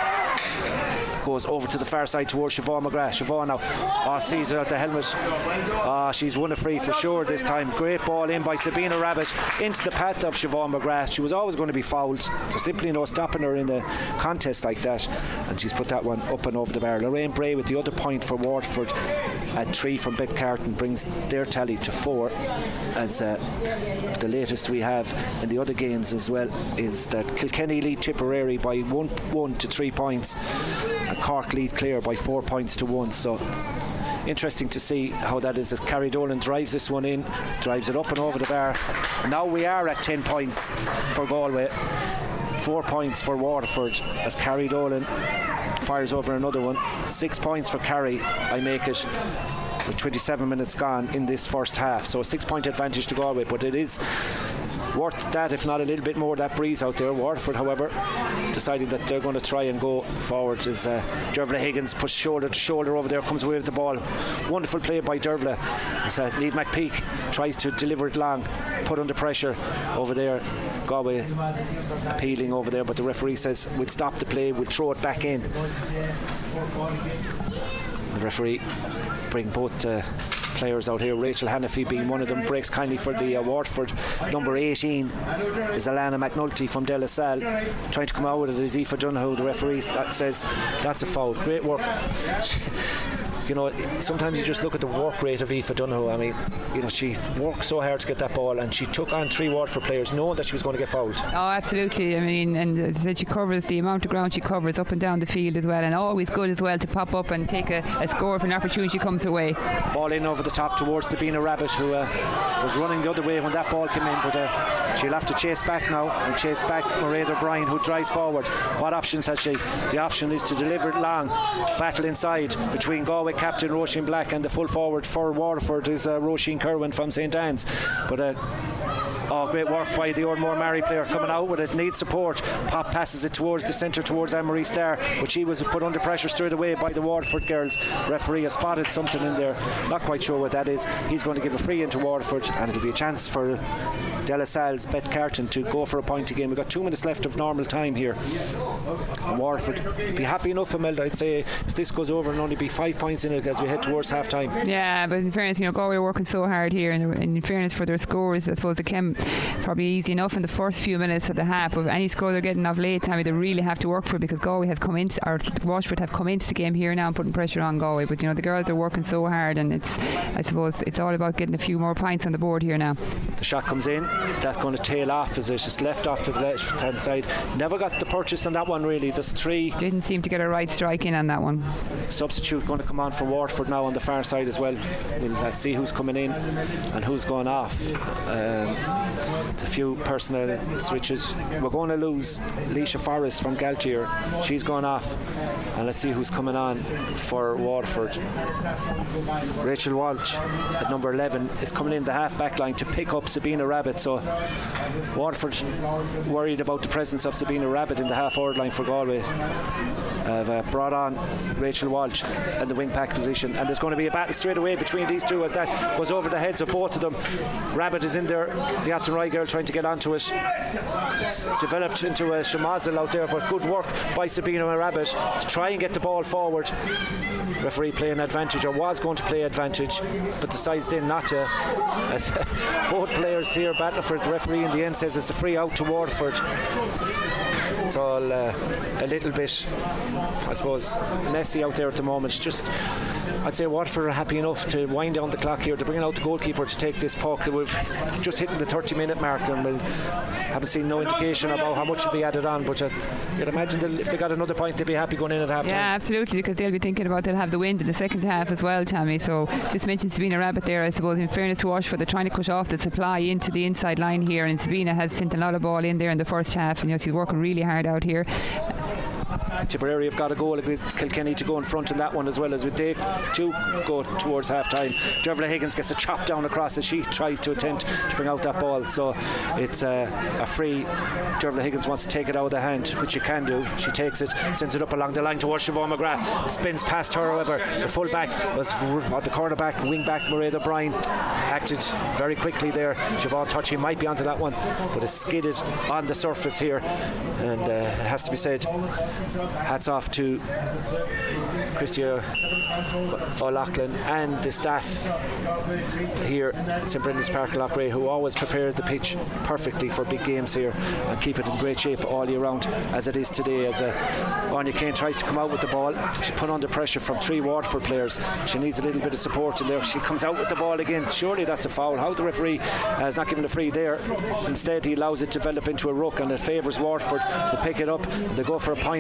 Goes over to the far side towards Siobhan McGrath. Siobhan now oh, sees her at the helmet. Oh, she's won a free for sure this time. Great ball in by Sabina Rabbit into the path of Siobhan McGrath. She was always going to be fouled. There's simply no stopping her in a contest like that, and she's put that one up and over the bar. Lorraine Bray with the other point for Waterford at three from Beth Carton brings their tally to four. As uh, the latest we have in the other games as well is that Kilkenny lead Tipperary by one, one to three points. Cork lead Clare by four points to one. So interesting to see how that is as Carrie Dolan drives this one in, drives it up and over the bar. And now we are at ten points for Galway, four points for Waterford as Carrie Dolan fires over another one. Six points for Carrie, I make it, with twenty-seven minutes gone in this first half. So a six point advantage to Galway, but it is worth that, if not a little bit more, that breeze out there. Waterford, however, deciding that they're going to try and go forward as uh, Dervla Higgins pushed shoulder to shoulder over there, comes away with the ball. Wonderful play by Dervla as uh, Niamh McPeak tries to deliver it long, put under pressure over there. Galway appealing over there, but the referee says we'll stop the play, we'll throw it back in. The referee bring both uh, players out here. Rachel Hannafy being one of them, breaks kindly for the uh, Waterford. Number eighteen is Alana McNulty from De La Salle, trying to come out with it is Aoife Donoghue. The referee that says that's a foul. Great work. You know, sometimes you just look at the work rate of Aoife Donoghue. I mean, you know, she worked so hard to get that ball, and she took on three Waterford players knowing that she was going to get fouled. Oh, absolutely. I mean, and as I said, she covers the amount of ground she covers up and down the field as well, and always good as well to pop up and take a, a score if an opportunity comes her way. Ball in over the top towards Sabina Rabbit, who uh, was running the other way when that ball came in, but uh, she'll have to chase back now and chase back Mairead O'Brien, who drives forward. What options has she? The option is to deliver it long, battle inside between Galway captain Roisin Black and the full forward for Waterford is uh, Roisin Kerwin from St Anne's. But uh, oh, great work by the Ardmore Mary player coming out with it, needs support. Pop passes it towards the centre towards Anne-Marie Starr, but she was put under pressure straight away by the Waterford girls. Referee has spotted something in there, not quite sure what that is. He's going to give a free into Waterford, and it'll be a chance for De La Salle's Beth Carton to go for a point again. We've got two minutes left of normal time here. And Waterford be happy enough, Imelda, I'd say, if this goes over and only be five points in it as we head towards half time. Yeah, but in fairness, you know, Galway are working so hard here, and in fairness for their scores, I suppose it came probably easy enough in the first few minutes of the half. But any score they're getting off late, Tammy, they really have to work for it, because Galway have come into, or Waterford have come into the game here now and putting pressure on Galway. But you know, the girls are working so hard, and it's, I suppose it's all about getting a few more points on the board here now. The shot comes in, that's going to tail off as it's just left off to the left hand side. Never got the purchase on that one really. There's three. Didn't seem to get a right strike in on that one. Substitute going to come on for Waterford now on the far side as well. We'll uh, see who's coming in and who's going off. Um, a few personnel switches. We're going to lose Leisha Forrest from Galtier. She's gone off, and let's see who's coming on for Waterford. Rachel Walsh at number eleven is coming in the half back line to pick up Sabina Rabbit. So Waterford worried about the presence of Sabina Rabbit in the half forward line for Galway. Have uh, brought on Rachel Walsh in the wing back position, and there's going to be a battle straight away between these two as that goes over the heads of both of them. Rabbit is in there, the Athenry girl trying to get onto it. It's developed into a shamazel out there, but good work by Sabina Rabbit to try and get the ball forward. Referee playing advantage, or was going to play advantage, but decides then not to, as both players here battle for it. The referee in the end says it's a free out to Waterford. It's all uh, a little bit, I suppose, messy out there at the moment. Just, I'd say Waterford are happy enough to wind down the clock here. They're bringing out the goalkeeper to take this puck. We've just hitting the thirty minute mark, and we haven't seen no indication about how much will be added on. But uh, you'd imagine if they got another point, they'd be happy going in at half time. Yeah, absolutely, because they'll be thinking about they'll have the wind in the second half as well, Tammy. So just mentioned Sabina Rabbit there. I suppose in fairness to Waterford, they're trying to cut off the supply into the inside line here, and Sabina has sent a lot of ball in there in the first half, and you know, she's working really hard out here. Tipperary have got a goal with Kilkenny to go in front in that one, as well as with they to go towards half time. Dervla Higgins gets a chop down across as she tries to attempt to bring out that ball, so it's uh, a free. Dervla Higgins wants to take it out of the hand, which she can do. She takes it, sends it up along the line towards Siobhan McGrath, spins past her. However, the full back was at the corner back, wing back Mairead O'Brien acted very quickly there. Siobhan thought she might be onto that one, but it's skidded on the surface here, and uh, it has to be said, hats off to Christia O'Loughlin and the staff here at St Brendan's Park in Loughrea, who always prepare the pitch perfectly for big games here and keep it in great shape all year round, as it is today. As uh, Anya Kane tries to come out with the ball, she's put under pressure from three Waterford players. She needs a little bit of support in there. She comes out with the ball again. Surely that's a foul. How the referee has not given a free there. Instead he allows it to develop into a ruck, and it favours Waterford. They pick it up, they go for a point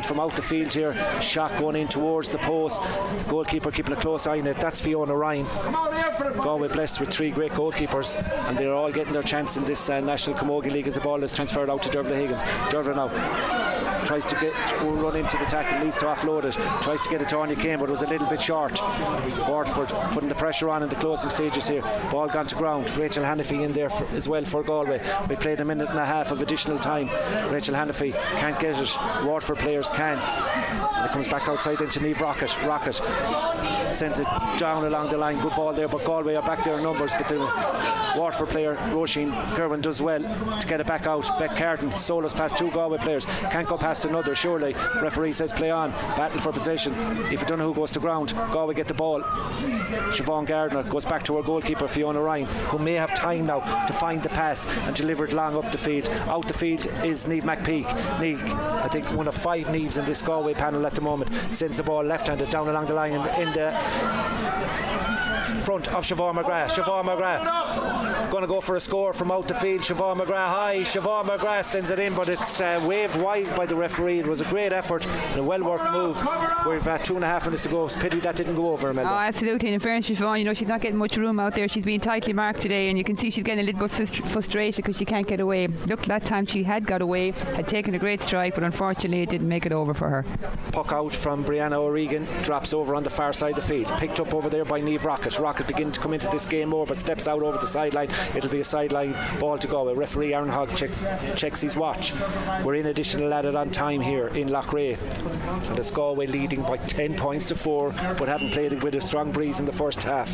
from out the field here. Shot going in towards the post. The goalkeeper keeping a close eye on it. That's Fiona Ryan. Galway blessed with three great goalkeepers, and they're all getting their chance in this uh, National Camogie League as the ball is transferred out to Dervla Higgins. Dervla now tries to get run into the tackle, leads to offload it, tries to get it to Anya Kane, but it was a little bit short. Waterford putting the pressure on in the closing stages here. Ball gone to ground. Rachel Hannafy in there for, as well for Galway. We've played a minute and a half of additional time. Rachel Hannafy can't get it. Waterford players can. And it comes back outside into Niamh Rocket. Rocket sends it down along the line. Good ball there, but Galway are back there in numbers. But the Waterford player, Roisin Kerwin, does well to get it back out. Beck Carton solos past two Galway players. Can't go past another, surely. Referee says play on. Battle for possession. If you don't know who goes to ground, Galway get the ball. Siobhan Gardner goes back to her goalkeeper, Fiona Ryan, who may have time now to find the pass and deliver it long up the field. Out the field is Niamh McPeak. Niamh, I think one of five Niamhs in this Galway panel at the moment, sends the ball left-handed down along the line in, in the front of Siobhan McGrath. Siobhan McGrath going to go for a score from out the field. Siobhan McGrath high. Siobhan McGrath sends it in, but it's uh, waved wide by the referee. It was a great effort and a well worked move. We've uh, two and a half minutes to go. It's a pity that didn't go over, Imelda. Oh, absolutely. And in fairness, Siobhan, you know, she's not getting much room out there. She's being tightly marked today, and you can see she's getting a little bit frust- frustrated because she can't get away. Look, that time she had got away, had taken a great strike, but unfortunately it didn't make it over for her. Puck out from Brianna O'Regan, drops over on the far side of the field. Picked up over there by Niamh Rocket. Rocket beginning to come into this game more, but steps out over the sideline. It'll be a sideline ball to go. Referee Aaron Hogg checks, checks his watch. We're in additional added on time here in Loughrea, and it's Galway leading by ten points to four, but haven't played it with a strong breeze in the first half.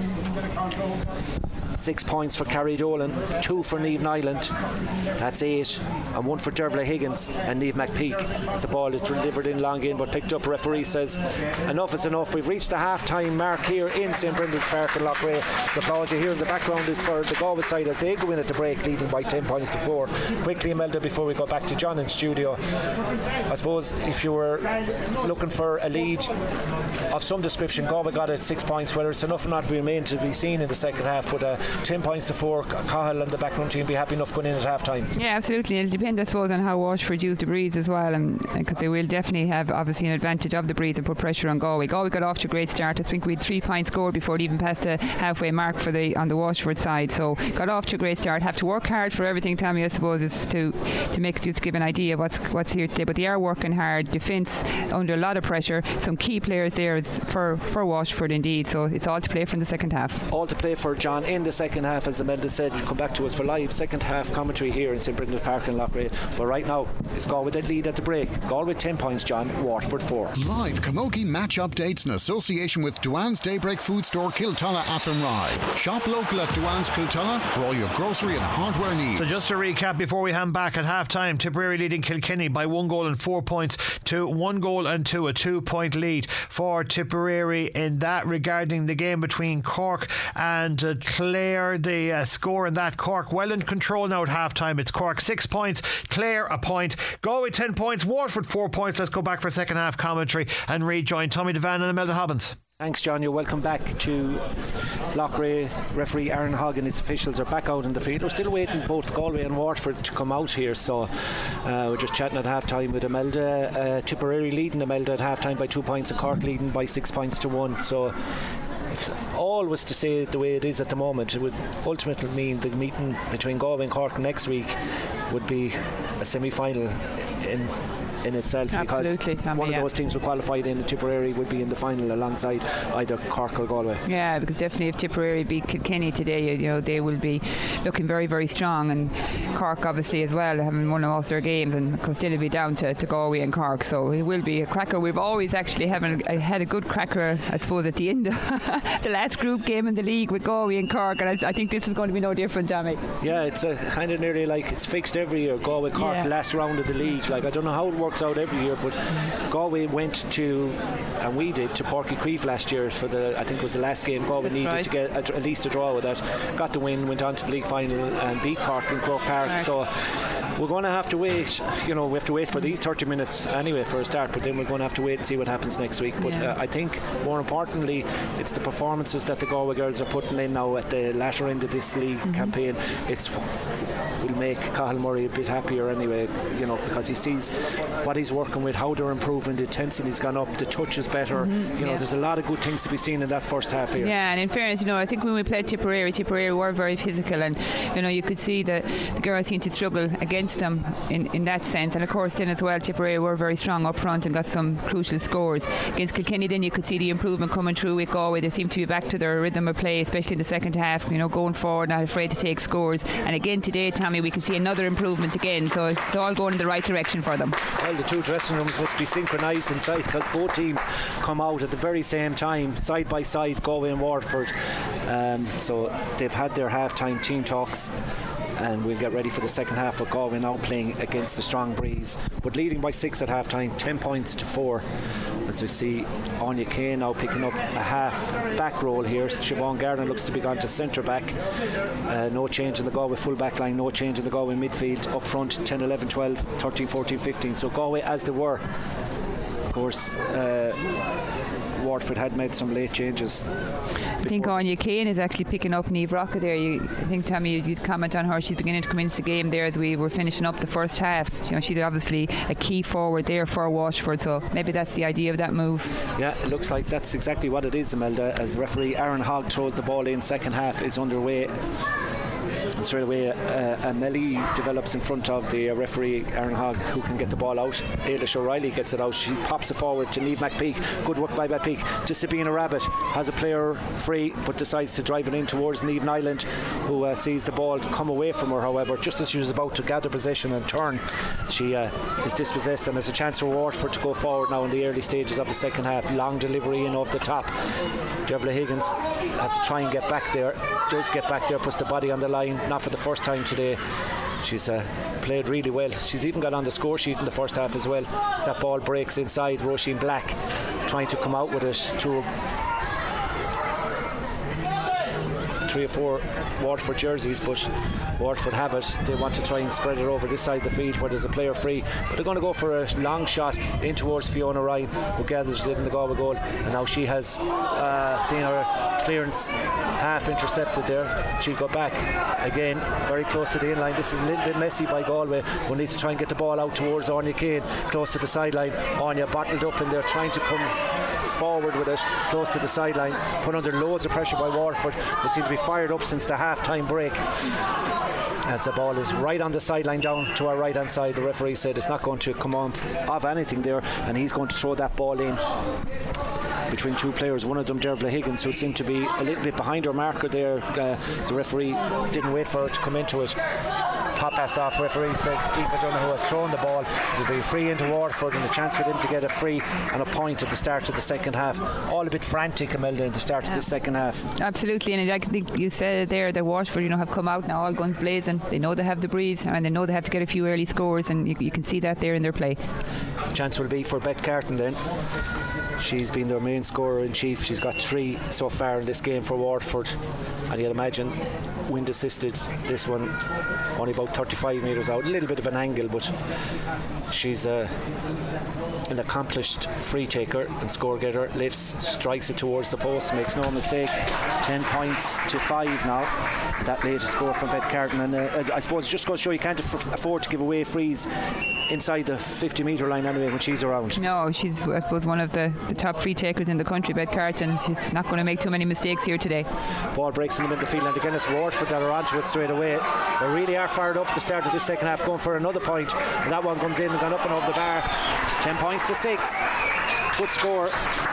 Six points for Carridolan, two for Niamh Nyland. That's eight, and one for Dervla Higgins and Niamh McPeak. As the ball is delivered in long in, but picked up. Referee says enough is enough. We've reached the half-time mark here in St Brendan's Park in Loughrea. The applause you hear in the background is for the Galway side as they go in at the break, leading by ten points to four. Quickly, Imelda, before we go back to John in studio, I suppose if you were looking for a lead of some description, Galway got it six points. Whether it's enough or not remains to be seen in the second half, but uh, ten points to four. Cahill and the background team be happy enough going in at half time. Yeah, absolutely. It'll depend, I suppose, on how Waterford use the breeze as well, and because they will definitely have obviously an advantage of the breeze and put pressure on Galway. Galway got off to a great start. I think we had three points scored before it even passed the halfway mark for the on the Waterford side. So got off to a great start. Have to work hard for everything, Tommy, I suppose, is to to make just give an idea of what's what's here today. But they are working hard. Defence under a lot of pressure. Some key players there for for Waterford indeed. So it's all to play for in the second half. All to play for, John, in the second half. As Imelda said, you come back to us for live second half commentary here in St Brendan's Park in Loughrea. But right now, it's Galway that lead at the break. Galway ten points, John. Waterford four. Live Camogie match updates in association with Duane's Daybreak Food Store, Kiltulla, Athenry. Shop local at Duane's Kiltulla for all your grocery and hardware needs. So just to recap before we hand back, at half time, Tipperary leading Kilkenny by one goal and four points to one goal and two, a two point lead for Tipperary in that. Regarding the game between Cork and uh, Clare, the uh, score in that, Cork well in control now at half time. It's Cork six points, Clare a point, Galway ten points, Waterford four points. Let's go back for second half commentary and rejoin Tommy Devan and Imelda Hobbins. Thanks, John. You're welcome back to Loughrea. Referee Aaron Hogg and his officials are back out in the field. We're still waiting both Galway and Waterford to come out here, so uh, we're just chatting at half time with Imelda. Uh, Tipperary leading Imelda at half time by two points and Cork leading by six points to one. So if all was to say the way it is at the moment, it would ultimately mean the meeting between Galway and Cork next week would be a semi-final in in itself. Absolutely, because Tommy, one of yeah. those teams who qualified in Tipperary would be in the final alongside either Cork or Galway. Yeah, because definitely if Tipperary beat Kilkenny today, you know, they will be looking very, very strong, and Cork obviously as well, having won most of their games, and could still be down to, to Galway and Cork, so it will be a cracker. We've always actually having uh, had a good cracker, I suppose, at the end of the last group game in the league with Galway and Cork, and I, I think this is going to be no different, Jamie. Yeah, it's a kind of nearly like it's fixed every year. Galway Cork, Yeah. last round of the league. Like, I don't know how it works out every year, but Galway went to, and we did, to Páirc Uí Chaoimh last year for the, I think it was the last game Galway That's needed right. to get a, at least a draw with that. Got the win, went on to the league final and beat Cork in Croke Park. Right. So we're going to have to wait. You know, we have to wait for these thirty minutes anyway for a start, but then we're going to have to wait and see what happens next week. But yeah. uh, I think more importantly, it's the performances that the Galway girls are putting in now at the latter end of this league mm-hmm. campaign. It's will make Cathal Murray a bit happier anyway, you know, because he sees what he's working with, how they're improving, the intensity's gone up, the touch is better. Mm-hmm. You know, yeah. there's a lot of good things to be seen in that first half here. Yeah, and in fairness, you know, I think when we played Tipperary, Tipperary were very physical, and you know, you could see that the girls seemed to struggle against them in, in that sense. And of course, then as well, Tipperary were very strong up front and got some crucial scores against Kilkenny. Then you could see the improvement coming through with Galway. They seemed to be back to their rhythm of play, especially in the second half. You know, going forward, not afraid to take scores. And again today, Tommy, we can see another improvement again. So it's all going in the right direction for them. Well, the two dressing rooms must be synchronised inside because both teams come out at the very same time, side by side, Galway and Waterford. Um, so they've had their half-time team talks, and we'll get ready for the second half with Galway now playing against the strong breeze, but leading by six at half time, ten points to four, as we see Anya Kane now picking up a half back role here. Siobhan Garner looks to be gone to centre back. Uh, no change in the Galway full back line, no change in the Galway midfield. Up front ten, eleven, twelve, thirteen, fourteen, fifteen, so Galway as they were. Of course, uh, Waterford had made some late changes. I think Anya Kane is actually picking up Niamh Rocca there. You, I think, Tommy, you'd comment on her. She's beginning to come into the game there as we were finishing up the first half. You know, she's obviously a key forward there for Waterford, so maybe that's the idea of that move. Yeah, it looks like that's exactly what it is, Imelda, as referee Aaron Hogg throws the ball in. Second half is underway. Straight away, uh, a melee develops in front of the uh, referee Aaron Hogg, who can get the ball out. Ailish O'Reilly gets it out. She pops it forward to Niamh McPeak. Good work by McPeak. To Sabina Rabbit, has a player free but decides to drive it in towards Niamh Nyland, who uh, sees the ball come away from her. However, just as she was about to gather possession and turn, she uh, is dispossessed, and there's a chance for Waterford to go forward now in the early stages of the second half. Long delivery in off the top. Dervla Higgins has to try and get back there. Does get back there, puts the body on the line. Not for the first time today. She's uh, played really well. She's even got on the score sheet in the first half as well. As that ball breaks inside, Roisin Black trying to come out with it to three or four Waterford jerseys, but Waterford have it. They want to try and spread it over this side of the field where there's a player free, but they're going to go for a long shot in towards Fiona Ryan, who gathers it in the Galway goal, and now she has uh, seen her clearance half intercepted there. She'll go back again, very close to the in-line. This is a little bit messy by Galway. We'll need to try and get the ball out towards Anya Kane, close to the sideline. Anya bottled up in there, trying to come forward with it, close to the sideline, put under loads of pressure by Waterford, who seem to be fired up since the half-time break. As the ball is right on the sideline down to our right hand side, the referee said it's not going to come on of anything there, and he's going to throw that ball in between two players. One of them, Dervla Higgins, who seemed to be a little bit behind her marker there. Uh, the referee didn't wait for her to come into it. Pop pass off. Referee says Aoife Donoghue has thrown the ball. It'll be free into Waterford, and a chance for them to get a free and a point at the start of the second half. All a bit frantic, Imelda, at the start yeah. of the second half. Absolutely, and I think you said there that Waterford, you know, have come out now all guns blazing. They know they have the breeze, and they know they have to get a few early scores, and you, you can see that there in their play. Chance will be for Beth Carton then. She's been their main scorer in chief. She's got three so far in this game for Waterford, and you'd imagine wind assisted this one, only about thirty-five metres out, a little bit of an angle, but she's uh, an accomplished free taker and score getter. Lifts, strikes it towards the post, makes no mistake. ten points to five now, that latest score from Beth Carton, and uh, I suppose it just goes to show you can't aff- afford to give away frees inside the fifty metre line anyway when she's around. No, she's I suppose one of the, the top free takers in the country, Beth Carton. She's not going to make too many mistakes here today. Ball breaks in the middle of the field, and again it's Waterford that are onto it straight away. They really are fired up at the start of this second half, going for another point, and that one comes in and gone up and over the bar. ten points to six. Good score.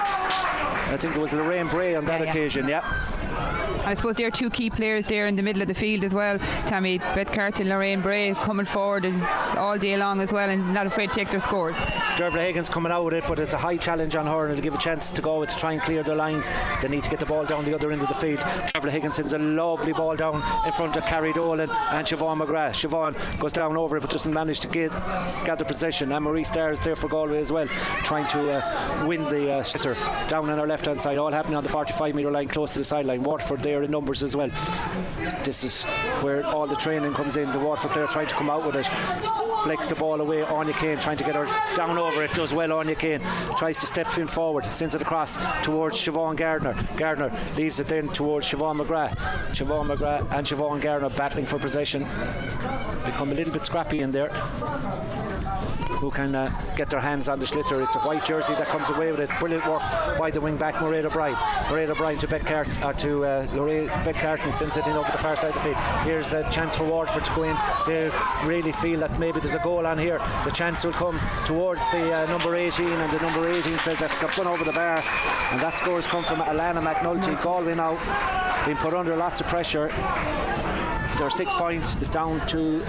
I think it was Lorraine Bray on that yeah, yeah. occasion. Yeah. I suppose there are two key players there in the middle of the field as well, Tammy. Beth Carton, Lorraine Bray coming forward and all day long as well, and not afraid to take their scores. Dervla Higgins coming out with it, but it's a high challenge on her, and it'll give a chance to go to try and clear their lines. They need to get the ball down the other end of the field. Dervla Higgins sends a lovely ball down in front of Carrie Dolan and Siobhan McGrath. Siobhan goes down over it but doesn't manage to get, gather possession. Anne Marie Starr is there for Galway as well, trying to uh, win the uh, sitter down on her left left hand side, all happening on the forty-five metre line close to the sideline. Waterford there in numbers as well. This is where all the training comes in. The Waterford player trying to come out with it, flicks the ball away. Anya Kane trying to get her down over it, does well. Anya Kane tries to step in forward, sends it across towards Siobhan Gardner. Gardner leaves it then towards Siobhan McGrath. Siobhan McGrath and Siobhan Gardner battling for possession, become a little bit scrappy in there. Who can uh, get their hands on the sliotar? It's a white jersey that comes away with it. Brilliant work by the wing back Mairead O'Brien. Mairead O'Brien to Bet Carton, uh, to uh, Lorraine Bet Carton, sends it in over the far side of the field. Here's a chance for Waterford to go in. They really feel that maybe there's a goal on here. The chance will come towards the uh, number eighteen, and the number eighteen says that's got one over the bar, and that score has come from Alana McNulty. Galway now being put under lots of pressure. Their six points is down to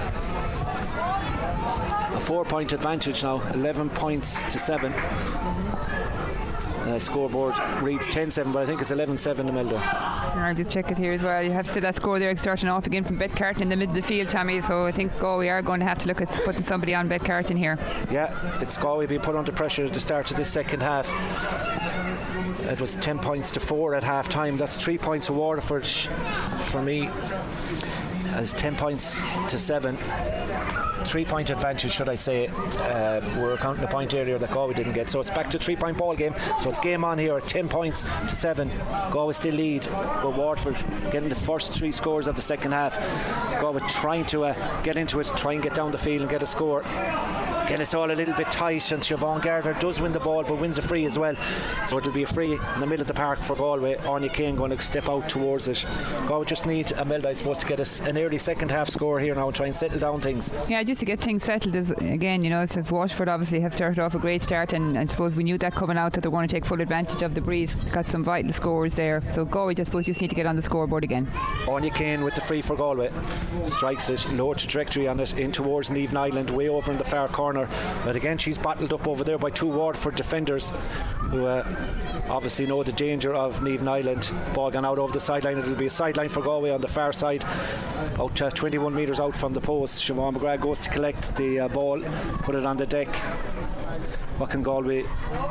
a four point advantage now, eleven points to seven. Uh, scoreboard reads ten seven, but I think it's eleven seven, Imelda. I'll just check it here as well. You have to see that score there starting off again from Bet Carton in the middle of the field, Tammy, so I think Galway are going to have to look at putting somebody on Bet Carton here. Yeah, it's Galway being put under pressure at the start of this second half. It was ten points to four at half time. That's three points for Waterford for me. It's ten points to seven. Three point advantage, should I say. Uh, we were counting a point earlier that Galway didn't get, so it's back to three point ball game. So it's game on here at ten points to seven. Galway still lead, but Waterford getting the first three scores of the second half. Galway trying to uh, get into it, try and get down the field and get a score. Again, it's all a little bit tight, and Siobhan Gardner does win the ball, but wins a free as well. So it'll be a free in the middle of the park for Galway. Anya Kane going to step out towards it. Galway just need Imelda, I suppose, to get a, an early second half score here now and try and settle down things. Yeah, just to get things settled is, again, you know, since Waterford obviously have started off a great start, and I suppose we knew that coming out that they're going to take full advantage of the breeze. Got some vital scores there. So Galway, I suppose, just need to get on the scoreboard again. Anya Kane with the free for Galway. Strikes it, low trajectory on it, in towards Niamh Nyland, way over in the far corner. But again, she's battled up over there by two Waterford defenders who uh, obviously know the danger of Niamh Nyland. Ball gone out over the sideline. It'll be a sideline for Galway on the far side, out uh, twenty-one metres out from the post. Siobhan McGrath goes to collect the uh, ball, put it on the deck. What can Galway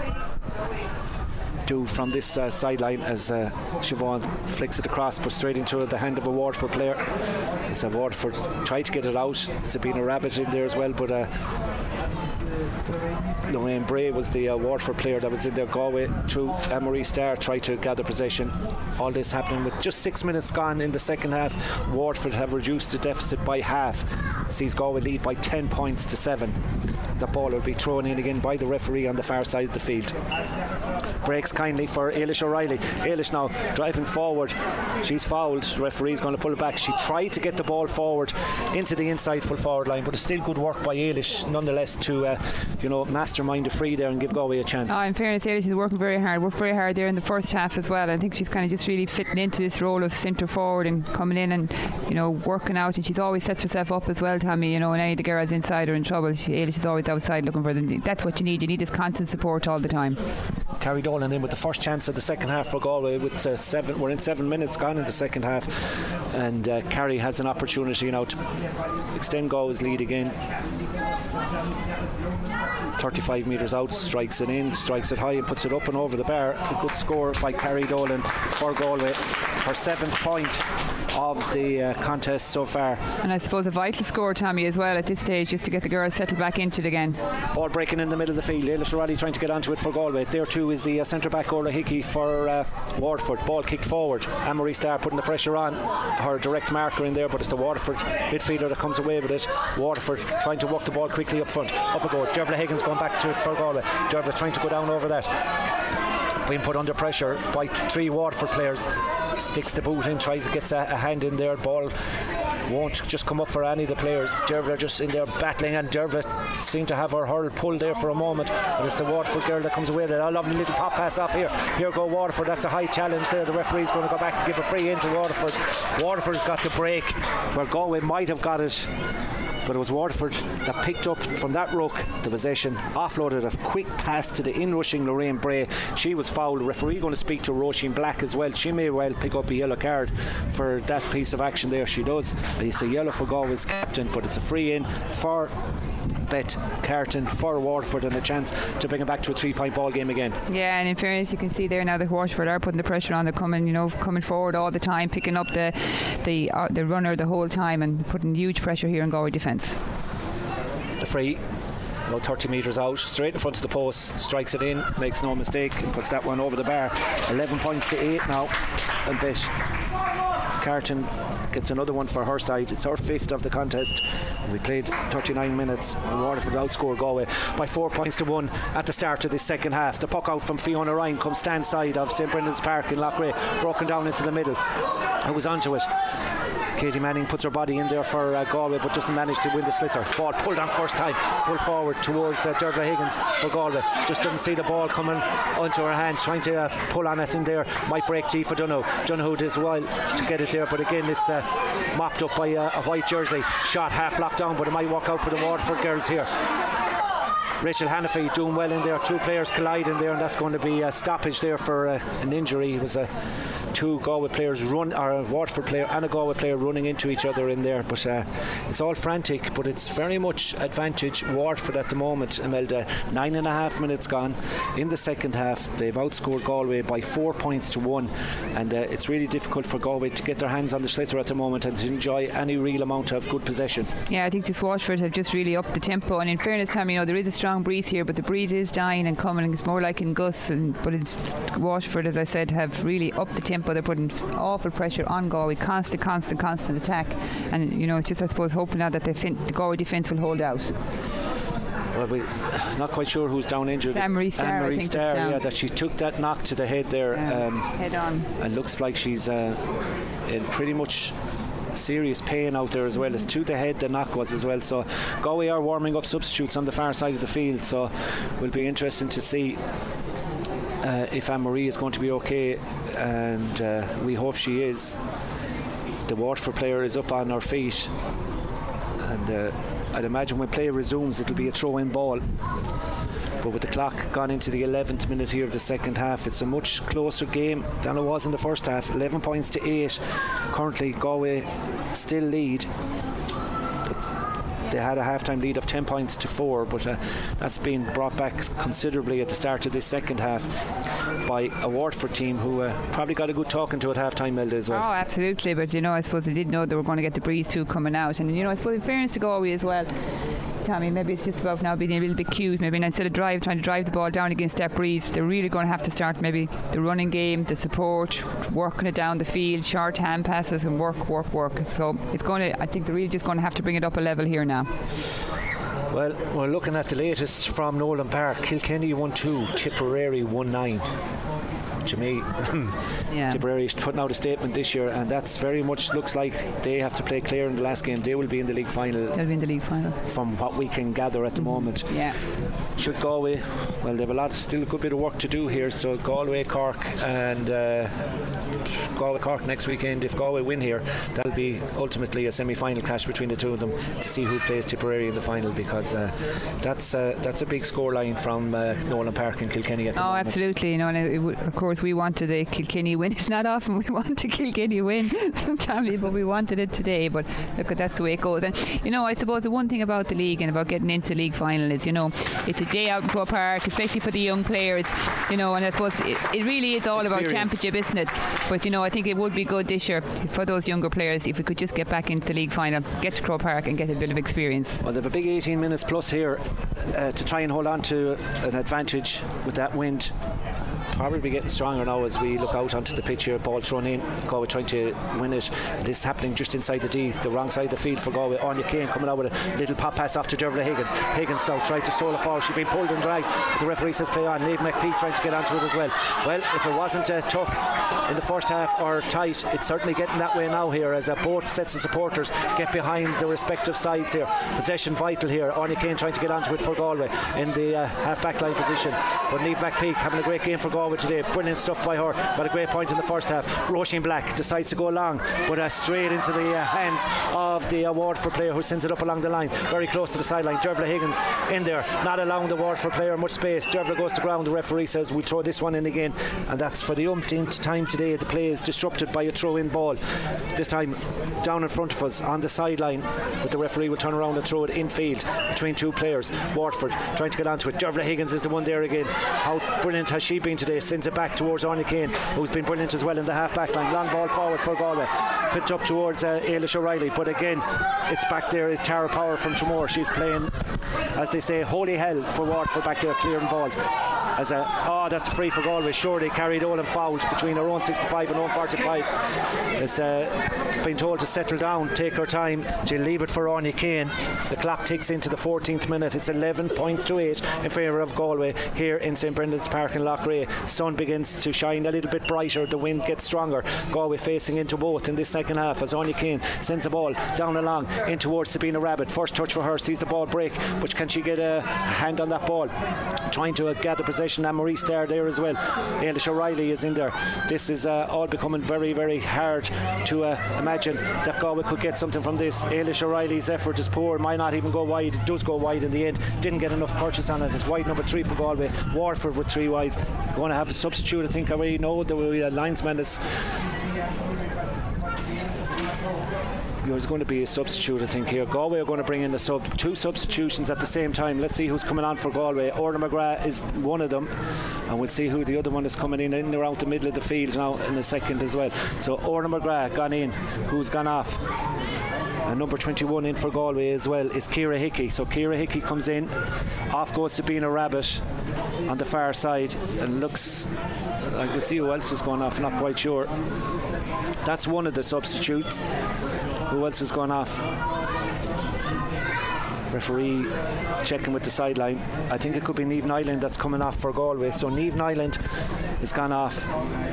do from this uh, sideline as uh, Siobhan flicks it across, but straight into the hand of a Waterford player? As uh, Waterford tried to get it out. Sabina Rabbit in there as well, but uh, Lorraine Bray was the uh, Waterford player that was in there. Galway through Anne-Marie Starr tried to gather possession. All this happening with just six minutes gone in the second half. Waterford have reduced the deficit by half. Sees Galway lead by ten points to seven. The ball will be thrown in again by the referee on the far side of the field. Breaks kindly for Ailish O'Reilly. Ailish now driving forward. She's fouled. The referee's going to pull it back. She tried to get the ball forward into the inside full forward line, but it's still good work by Ailish nonetheless to uh, you know, mastermind a free there and give Galway a chance. Oh, in fairness, Ailish is working very hard. Worked very hard there in the first half as well. I think she's kind of just really fitting into this role of centre forward and coming in and, you know, working out. And she's always sets herself up as well, Tommy. You know, when any of the girls inside are in trouble, she, Ailish is always outside looking for them. That's what you need. You need this constant support all the time. Carrie Dolan in with the first chance of the second half for Galway with uh, seven. We're in seven minutes gone in the second half, and uh, Carrie has an opportunity now to extend Galway's lead again. thirty-five metres out, strikes it in, strikes it high and puts it up and over the bar. A good score by Carrie Dolan for Galway, her seventh point of the uh, contest so far. And I suppose a vital score, Tommy, as well at this stage, just to get the girls settled back into it again. Ball breaking in the middle of the field. Ailish O'Reilly trying to get onto it for Galway. There too is the uh, centre back Orla Hickey for uh, Waterford. Ball kicked forward. Anne-Marie Starr putting the pressure on. Her direct marker in there, but it's the Waterford midfielder that comes away with it. Waterford trying to walk the ball quickly up front. Up it goes. Dervla Higgins going back to it for Galway. Dervla trying to go down over that. Being put under pressure by three Waterford players. Sticks the boot in, tries to get a, a hand in there. Ball won't just come up for any of the players. Dervla just in there battling, and Dervla seemed to have her hurl pulled there for a moment, but it's the Waterford girl that comes away with it. A lovely little pop pass off here. Here go Waterford. That's a high challenge there. The referee's going to go back and give a free in to Waterford. Waterford got the break where Galway might have got it, but it was Waterford that picked up from that ruck the possession, offloaded a quick pass to the in-rushing Lorraine Bray. She was fouled. The referee going to speak to Roisin Black as well. She may well pick up a yellow card for that piece of action there. She does. It's a yellow for Galway's captain, but it's a free in for bet Carton for Waterford and a chance to bring it back to a three point ball game again. Yeah, and in fairness, you can see there now that Waterford are putting the pressure on. They're coming, you know, coming forward all the time, picking up the the uh, the runner the whole time and putting huge pressure here on Galway defence. The free, about thirty metres out, straight in front of the post, strikes it in, makes no mistake, and puts that one over the bar. eleven points to eight now, and bet Carton gets another one for her side. It's her fifth of the contest. We played thirty-nine minutes and Waterford outscored Galway by four points to one at the start of this second half. The puck out from Fiona Ryan comes stand side of St Brendan's Park in Loughrea, broken down into the middle. Who was onto it? Katie Manning puts her body in there for uh, Galway, but doesn't manage to win the sliotar. Ball pulled on first time, pulled forward towards uh, Dervla Higgins for Galway. Just doesn't see the ball coming onto her hand, trying to uh, pull on it in there. Might break G for Donoghue. Donoghue does well to get it there, but again it's uh, mopped up by uh, a white jersey. Shot half blocked down, but it might work out for the Waterford girls here. Rachel Hannafy doing well in there. Two players collide in there, and that's going to be a stoppage there for uh, an injury. It was a two Galway players run, or a Waterford player and a Galway player running into each other in there, but uh, it's all frantic, but it's very much advantage Waterford at the moment. Imelda, nine and a half minutes gone in the second half. They've outscored Galway by four points to one, and uh, it's really difficult for Galway to get their hands on the sliotar at the moment and to enjoy any real amount of good possession. Yeah, I think just Waterford have just really upped the tempo, and in fairness, Tom, you know, there is a strong breeze here, but the breeze is dying and coming. It's more like in gusts, and but it's Waterford, as I said, have really upped the tempo. They're putting awful pressure on Galway, constant, constant, constant attack, and you know, it's just I suppose hoping now that the, fin- the Galway defence will hold out. Well, we're not quite sure who's down injured. Anne-Marie Starr, Anne-Marie I think Starr, down. yeah, that she took that knock to the head there, Yeah, um, head on, and looks like she's uh, in pretty much serious pain out there as well. It's to the head the knock was as well. So Galway are warming up substitutes on the far side of the field, so will be interesting to see uh, if Anne-Marie is going to be okay, and uh, we hope she is. The Waterford player is up on her feet, and uh, I'd imagine when play resumes it'll be a throw-in ball. But with the clock gone into the eleventh minute here of the second half, it's a much closer game than it was in the first half. eleven points to eight. Currently Galway still lead. They had a half-time lead of ten points to four, but uh, that's been brought back considerably at the start of this second half by a Waterford team who uh, probably got a good talking to at half-time, Melda, as well. Oh, absolutely, but you know, I suppose they did know they were going to get the breeze too coming out, and you know, I suppose in fairness to Galway as well, Tommy, maybe it's just about now being a little bit cute. Maybe instead of drive, trying to drive the ball down against that breeze, they're really going to have to start maybe the running game, the support, working it down the field, short hand passes, and work, work, work. So it's going to, I think they're really just going to have to bring it up a level here now. Well, we're looking at the latest from Nolan Park. Kilkenny won two, Tipperary won nine. To me, yeah. Tipperary is putting out a statement this year, and that's very much looks like they have to play Clare in the last game. They will be in the league final. They'll be in the league final, from what we can gather at the moment. Yeah. Should Galway, well, they have a lot, still a good bit of work to do here. So Galway, Cork, and uh, Galway, Cork next weekend. If Galway win here, that'll be ultimately a semi-final clash between the two of them to see who plays Tipperary in the final, because uh, that's uh, that's a big scoreline from uh, Nolan Park and Kilkenny at the oh, moment. Oh, absolutely. You know, and it, it, of course we wanted a Kilkenny win. It's not often we want a Kilkenny win, Tommy, but we wanted it today. But look, that's the way it goes. And you know, I suppose the one thing about the league and about getting into league final is, you know, it's a day out in Croke Park, especially for the young players. You know, and I suppose it, it really is all Experience. about championship, isn't it? But you know, I think it would be good this year for those younger players if we could just get back into the league final, get to Croke Park, and get a bit of experience. Well, they have a big eighteen minutes plus here uh, to try and hold on to an advantage with that wind. Probably getting stronger now as we look out onto the pitch here. Ball thrown in, Galway trying to win it. This is happening just inside the D, the wrong side of the field for Galway. Anya Kane coming out with a little pop pass off to Dervla Higgins. Higgins now tried to solo forward. She's been pulled and dragged. The referee says play on. Niamh McPeak trying to get onto it as well. Well, if it wasn't uh, tough in the first half or tight, it's certainly getting that way now here as uh, both sets of supporters get behind the respective sides here. Possession vital here. Anya Kane trying to get onto it for Galway in the uh, half back line position. But Niamh McPeak having a great game for Galway. Galway today. Brilliant stuff by her. Got a great point in the first half. Roisin Black decides to go long, but uh, straight into the uh, hands of the uh, Waterford player, who sends it up along the line, very close to the sideline. Dervla Higgins in there, not allowing the Waterford player much space. Dervla goes to ground. The referee says we'll throw this one in again, and that's for the umpteenth time today. The play is disrupted by a throw-in ball. This time down in front of us on the sideline, but the referee will turn around and throw it in field between two players. Waterford trying to get onto it. Dervla Higgins is the one there again. How brilliant has she been today? Sends it back towards Anya Kane, who's been brilliant as well in the half back line. Long ball forward for Galway, flipped up towards uh, Ailish O'Reilly, but again it's back there is Tara Power from Tramore. She's playing, as they say, holy hell for Waterford back there, clearing balls. As a, oh, that's free for Galway. Sure, they carried all and fouled between her own sixty-five and her own forty-five. It's uh, been told to settle down, take her time. She'll leave it for Anya Kane. The clock ticks into the fourteenth minute. It's eleven points to eight in favour of Galway here in St Brendan's Park in Loughrea. Sun begins to shine a little bit brighter. The wind gets stronger. Galway facing into both in this second half as Anya Kane sends the ball down along in towards Sabina Rabbit. First touch for her, sees the ball break, but can she get a hand on that ball? Trying to uh, gather possession. Anne-Marie Starr there as well. Ailish O'Reilly is in there. This is uh, all becoming very, very hard to uh, imagine that Galway could get something from this. Ailish O'Reilly's effort is poor, might not even go wide. It does go wide in the end. Didn't get enough purchase on it. It's wide number three for Galway. Waterford with three wides. Going to have a substitute, I think. I already know the uh, linesman is. There's going to be a substitute, I think, here. Galway are going to bring in the sub two substitutions at the same time. Let's see who's coming on for Galway. Orla McGrath is one of them, and we'll see who the other one is coming in in around the middle of the field now in a second as well. So Orla McGrath gone in. Who's gone off? And number twenty-one in for Galway as well is Ciara Hickey. So Ciara Hickey comes in. Off goes Sabina Rabbit on the far side, and looks, I could see who else is going off, not quite sure. That's one of the substitutes. Who else has gone off? Referee checking with the sideline. I think it could be Niamh Nyland that's coming off for Galway. So Niamh Nyland has gone off.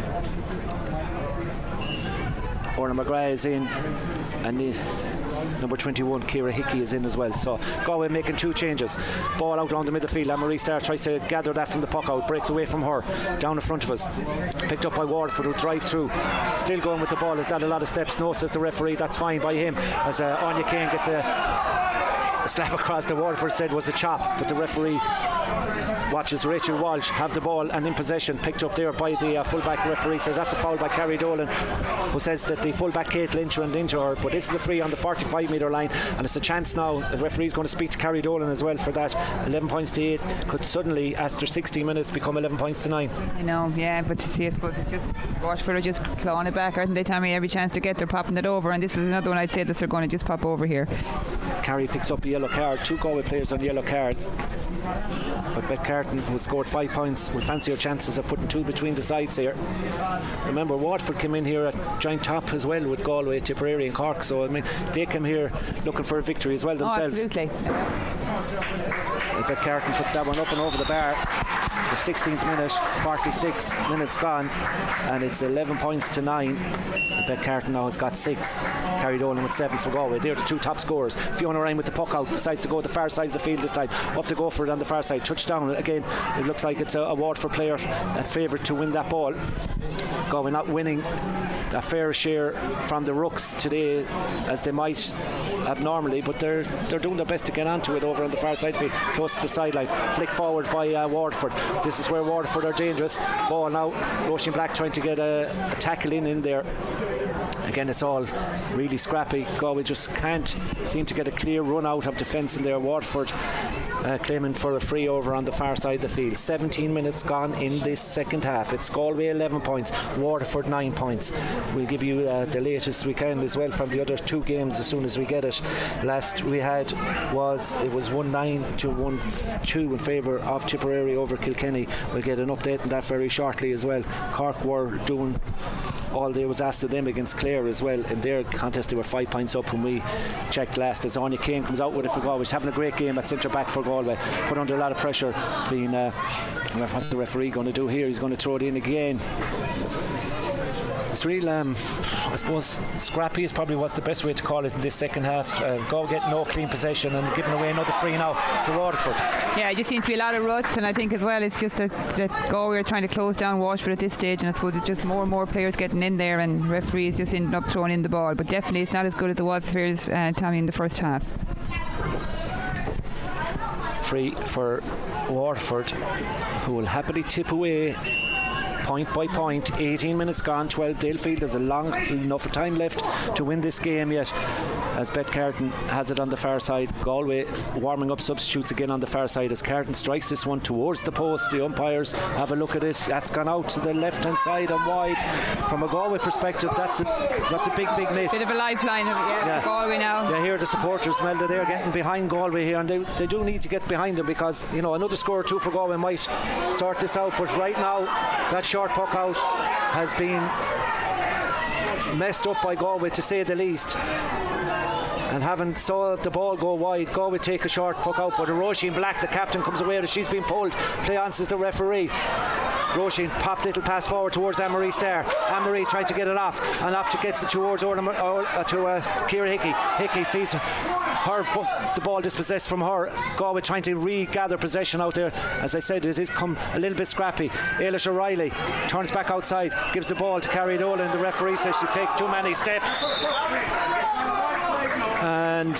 Orla McGrath is in, and the number twenty-one, Ciara Hickey, is in as well. So Galway making two changes. Ball out around the midfield. Anne-Marie Starr tries to gather that from the puck out, breaks away from her, down in front of us. Picked up by Waterford, who drive through. Still going with the ball. Is that a lot of steps? No, says the referee. That's fine by him. As uh, Anya Kane gets a, a slap across the Waterford said was a chop, but the referee watches Rachel Walsh have the ball and in possession, picked up there by the uh, fullback. Referee says that's a foul by Carrie Dolan, who says that the fullback Kate Lynch went into her, but this is a free on the forty-five metre line, and it's a chance now. The referee's going to speak to Carrie Dolan as well for that. eleven points to eight could suddenly, after sixty minutes, become eleven points to nine. I know, yeah, but you see, I suppose it's just Waterford are just clawing it back, aren't they, Tommy? Every chance to get, they're popping it over, and this is another one I'd say that they're going to just pop over here. Carrie picks up a yellow card. Two Galway players on yellow cards. But Beth Carton, who scored five points, will fancy her chances of putting two between the sides here. Remember, Waterford came in here at joint top as well with Galway, Tipperary and Cork, so I mean they came here looking for a victory as well themselves. Oh, absolutely. Beth Carton puts that one up and over the bar. The sixteenth minute, forty-six minutes gone, and it's eleven points to nine. Beth Carton now has got six. Carrie Dolan with seven for Galway. They're the two top scorers. Fiona Ryan with the puck out decides to go to the far side of the field this time. Up to go for it on the far side. Touchdown again. It looks like it's a, a Waterford player that's favoured to win that ball. Galway not winning a fair share from the rooks today as they might have normally, but they're they're doing their best to get onto it over on the far side field, close to the sideline. Flick forward by uh, Waterford. This is where Waterford are dangerous. Ball now. Roisin Black trying to get a, a tackle in in there. Again, it's all really scrappy. Galway just can't seem to get a clear run out of defence in there. Waterford uh, claiming for a free over on the far side of the field. seventeen minutes gone in this second half. It's Galway eleven points, Waterford nine points. We'll give you uh, the latest we can as well from the other two games as soon as we get it. Last we had was it was one nine to one two in favour of Tipperary over Kilkenny. We'll get an update on that very shortly as well. Cork were doing all there was asked of them against Clare as well. In their contest they were five points up when we checked last, as Anya Kane comes out with it for Galway. She's having a great game at centre back for Galway, put under a lot of pressure, being uh, what's the referee going to do here? He's going to throw it in again. It's real, um, I suppose, scrappy is probably what's the best way to call it in this second half. Uh, Go get no clean possession and giving away another free now to Waterford. Yeah, it just seems to be a lot of ruts, and I think as well it's just that Galway are trying to close down Waterford at this stage, and I suppose it's just more and more players getting in there, and referees just ending up throwing in the ball. But definitely it's not as good as it was for uh, Tommy in the first half. Free for Waterford, who will happily tip away point by point. eighteen minutes gone, twelve Dale Field. There's a long enough time left to win this game yet, as Bet Carton has it on the far side. Galway warming up substitutes again on the far side as Carton strikes this one towards the post. The umpires have a look at it. That's gone out to the left hand side and wide. From a Galway perspective, that's a that's a big big miss. Bit of a lifeline of yeah, yeah. Galway now. Yeah, here the supporters, Melda, they're getting behind Galway here, and they, they do need to get behind them, because you know another score or two for Galway might sort this out. But right now that short puck out has been messed up by Galway, to say the least. And having saw the ball go wide, Galway take a short puck out, but Roisin Black, the captain, comes away as she's been pulled. Play on, says the referee. Roisin popped little pass forward towards Anne-Marie Starr. Anne-Marie trying to get it off, and off to gets it towards Orla, uh, to uh, Ciara Hickey. Hickey sees her, the ball dispossessed from her. Galway trying to regather possession out there. As I said, it has come a little bit scrappy. Ailish O'Reilly turns back outside, gives the ball to Carrie Dolan. The referee says she takes too many steps. And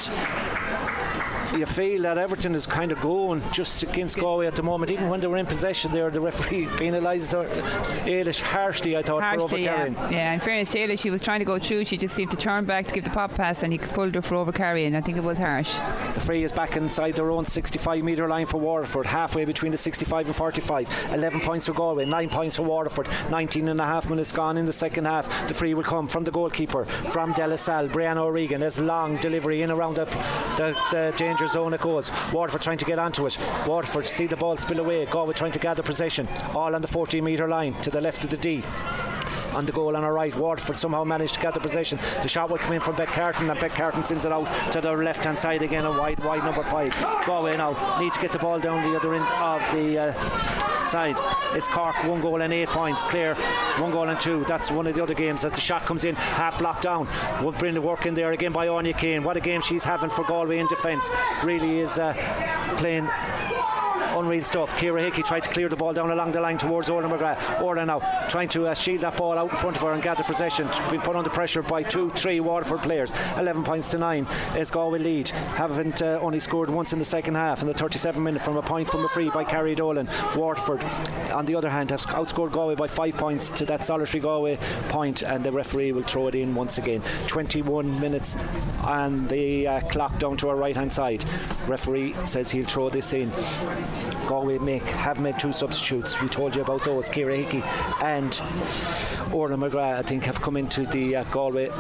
you feel that Everton is kind of going just against Galway at the moment. Even when they were in possession there, the referee penalised Ailish harshly, I thought, harshly, for overcarrying. Yeah. yeah, in fairness to Ailish, she was trying to go through. She just seemed to turn back to give the pop pass, and he pulled her for overcarrying. I think it was harsh. The free is back inside their own sixty-five metre line for Waterford, halfway between the sixty-five and forty-five. eleven points for Galway, nine points for Waterford. nineteen and a half minutes gone in the second half. The free will come from the goalkeeper, from De La Salle. Brianna O'Regan. There's long delivery in around the, the, the danger zone it goes. Waterford trying to get onto it. Waterford see the ball spill away. Galway trying to gather possession, all on the fourteen metre line to the left of the D. On the goal on our right, Waterford somehow managed to gather possession. The shot will come in from Beck Carton, and Beck Carton sends it out to the left hand side again, a wide wide number five. Galway now need to get the ball down the other end of the uh, side. It's Cork, one goal and eight points. Clare, one goal and two. That's one of the other games as the shot comes in, half blocked down. We'll bring the work in there again by Anya Kane. What a game she's having for Galway in defence. Really is uh, playing unreal stuff. Ciara Hickey tried to clear the ball down along the line towards Orla McGrath. Orla now trying to uh, shield that ball out in front of her and gather possession. Been put under pressure by two, three Waterford players. eleven points to nine as Galway lead. Haven't uh, only scored once in the second half in the thirty-seven minute from a point from a free by Carrie Dolan. Waterford, on the other hand, have outscored Galway by five points to that solitary Galway point, and the referee will throw it in once again. twenty-one minutes and the uh, clock down to our right hand side. Referee says he'll throw this in. Galway make have made two substitutes. We told you about those. Ciara Hickey and Orla McGrath, I think, have come into the uh, Galway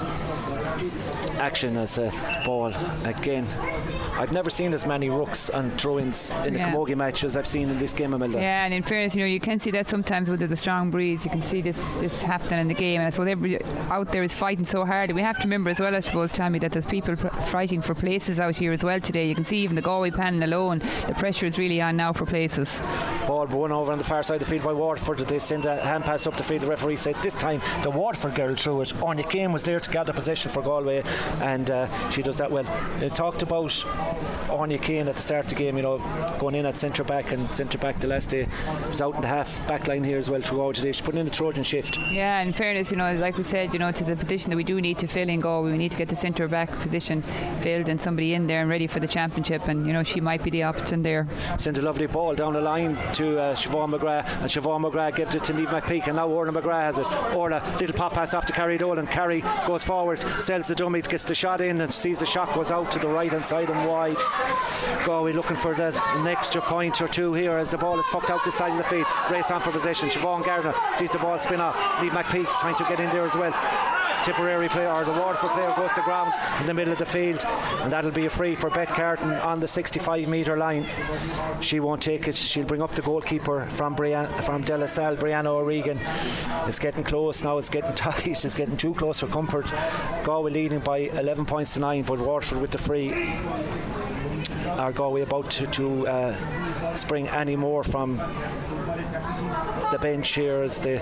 action as a ball again. I've never seen as many rucks and throw-ins in yeah. a camogie match as I've seen in this game, Imelda. Yeah, and in fairness, you know, you can see that sometimes when there's a strong breeze, you can see this this happening in the game, and I suppose everybody out there is fighting so hard. And we have to remember as well, I suppose, Tammy, that there's people pr- fighting for places out here as well today. You can see even the Galway panel alone, the pressure is really on now for places. Ball won over on the far side of the field by Waterford. They send a hand pass up the field. The referee said this time the Waterford girl threw it. Anya Kane was there to gather possession for Galway, and uh, she does that well. They talked about Anya Kane at the start of the game, you know, going in at centre back, and centre back the last day was out in the half back line here as well to go today. She's putting in a Trojan shift. Yeah, in fairness, you know, like we said, you know, it's a position that we do need to fill in Galway. We need to get the centre back position filled and somebody in there and ready for the championship, and you know, she might be the option there. Sent a lovely ball down the line to uh, Siobhan McGrath, and Siobhan McGrath gave it to Niamh McPeak, and now Orla McGrath has it. Orla, little pop pass off to Carrie Dolan. Carrie goes forward, sells the dummy, gets the shot in, and sees the shot goes out to the right hand side and wide. Galway looking for that an extra point or two here as the ball is pucked out this side of the field. Race on for possession. Siobhan Gardner sees the ball spin off. Niamh McPeak trying to get in there as well. Tipperary player, or the Waterford player, goes to ground in the middle of the field, and that'll be a free for Beth Carton on the sixty-five metre line. She won't take it. She'll bring up the goalkeeper from Brian, from De La Salle, Brianna O'Regan. It's getting close now. It's getting tight. It's getting too close for comfort. Galway leading by eleven points to nine, but Waterford with the free. Are Galway about to, to uh, spring any more from the bench here as the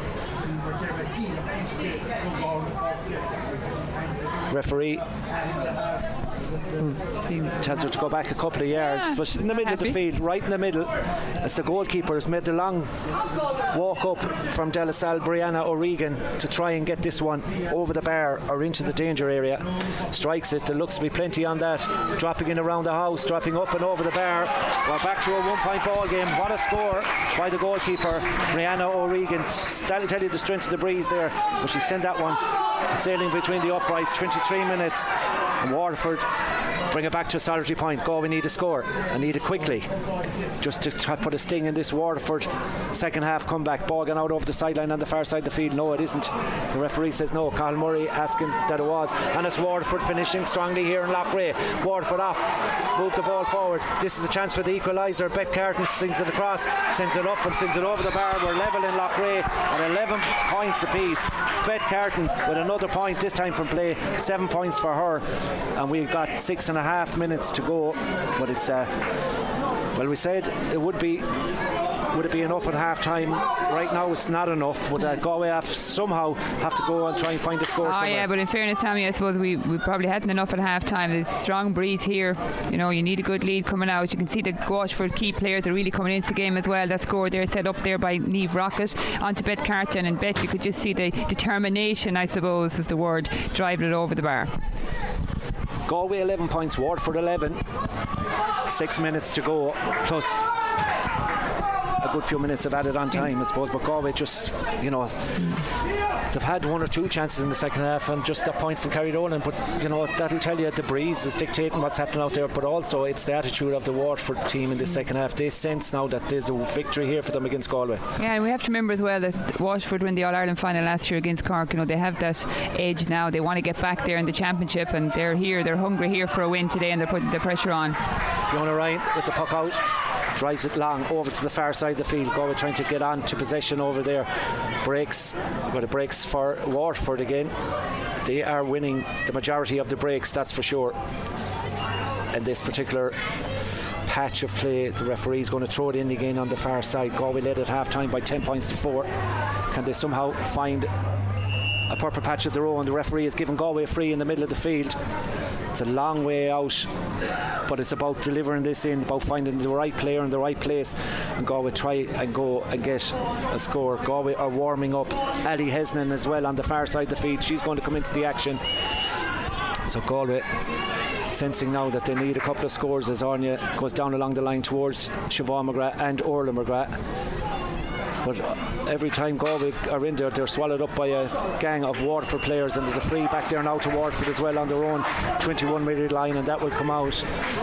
referee Mm. tells her to go back a couple of yards, yeah, but she's in the middle happy. of the field, right in the middle, as the goalkeeper has made the long walk up from De La Salle, Brianna O'Regan, to try and get this one over the bar or into the danger area. Strikes it. There looks to be plenty on that. Dropping in around the house, dropping up and over the bar. We're back to a one-point ball game. What a score by the goalkeeper, Brianna O'Regan. That'll tell you the strength of the breeze there, but she sent that one sailing between the uprights. twenty-three minutes, and Waterford bring it back to a solitary point. Go, we need a score. I need it quickly, just to try to put a sting in this Waterford second half comeback. Ball gone out over the sideline on the far side of the field. No, it isn't. The referee says no. Carl Murray asking that it was, and it's Waterford finishing strongly here in Loughrea. Waterford off, move the ball forward. This is a chance for the equaliser. Bet Carton sings it across, sends it up and sends it over the bar. We're level in Loughrea at eleven points apiece. Bet Carton with another point, this time from play, seven points for her, and we've got six and a half minutes to go. But it's uh, well, we said it would be would it be enough at half time. Right now it's not enough. Would uh, Galway have somehow have to go and try and find a score oh somewhere? yeah, but in fairness, Tommy, I suppose we, we probably hadn't enough at half time. There's strong breeze here, you know, you need a good lead coming out. You can see the Waterford key players are really coming into the game as well. That score there set up there by Niamh Rocket onto Bet Carton, and Bet, you could just see the determination, I suppose is the word, driving it over the bar. Galway eleven points, Waterford eleven. Six minutes to go, plus a good few minutes of added on time, I suppose. But Galway just, you know, they've had one or two chances in the second half, and just a point from Carridolan. But you know, that'll tell you the breeze is dictating what's happening out there. But also it's the attitude of the Waterford team in the second half. They sense now that there's a victory here for them against Galway. Yeah, and we have to remember as well that Waterford won the All-Ireland final last year against Cork. You know, they have that edge now. They want to get back there in the championship, and they're here, they're hungry here for a win today, and they're putting the pressure on. Fiona Ryan with the puck out, drives it long over to the far side of the field. Galway trying to get on to possession over there. Breaks, but it breaks for Waterford again. They are winning the majority of the breaks, that's for sure. And this particular patch of play, the referee is going to throw it in again on the far side. Galway led at half time by ten points to four. Can they somehow find a purple patch of their own? The referee has given Galway a free in the middle of the field. It's a long way out, but it's about delivering this in, about finding the right player in the right place, and Galway try and go and get a score. Galway are warming up. Ali Hesnan as well on the far side of the field. She's going to come into the action. So Galway sensing now that they need a couple of scores as Anya goes down along the line towards Siobhan McGrath and Orla McGrath. But every time Galway are in there, they're swallowed up by a gang of Waterford players, and there's a free back there now to Waterford as well on their own twenty-one metre line, and that will come out.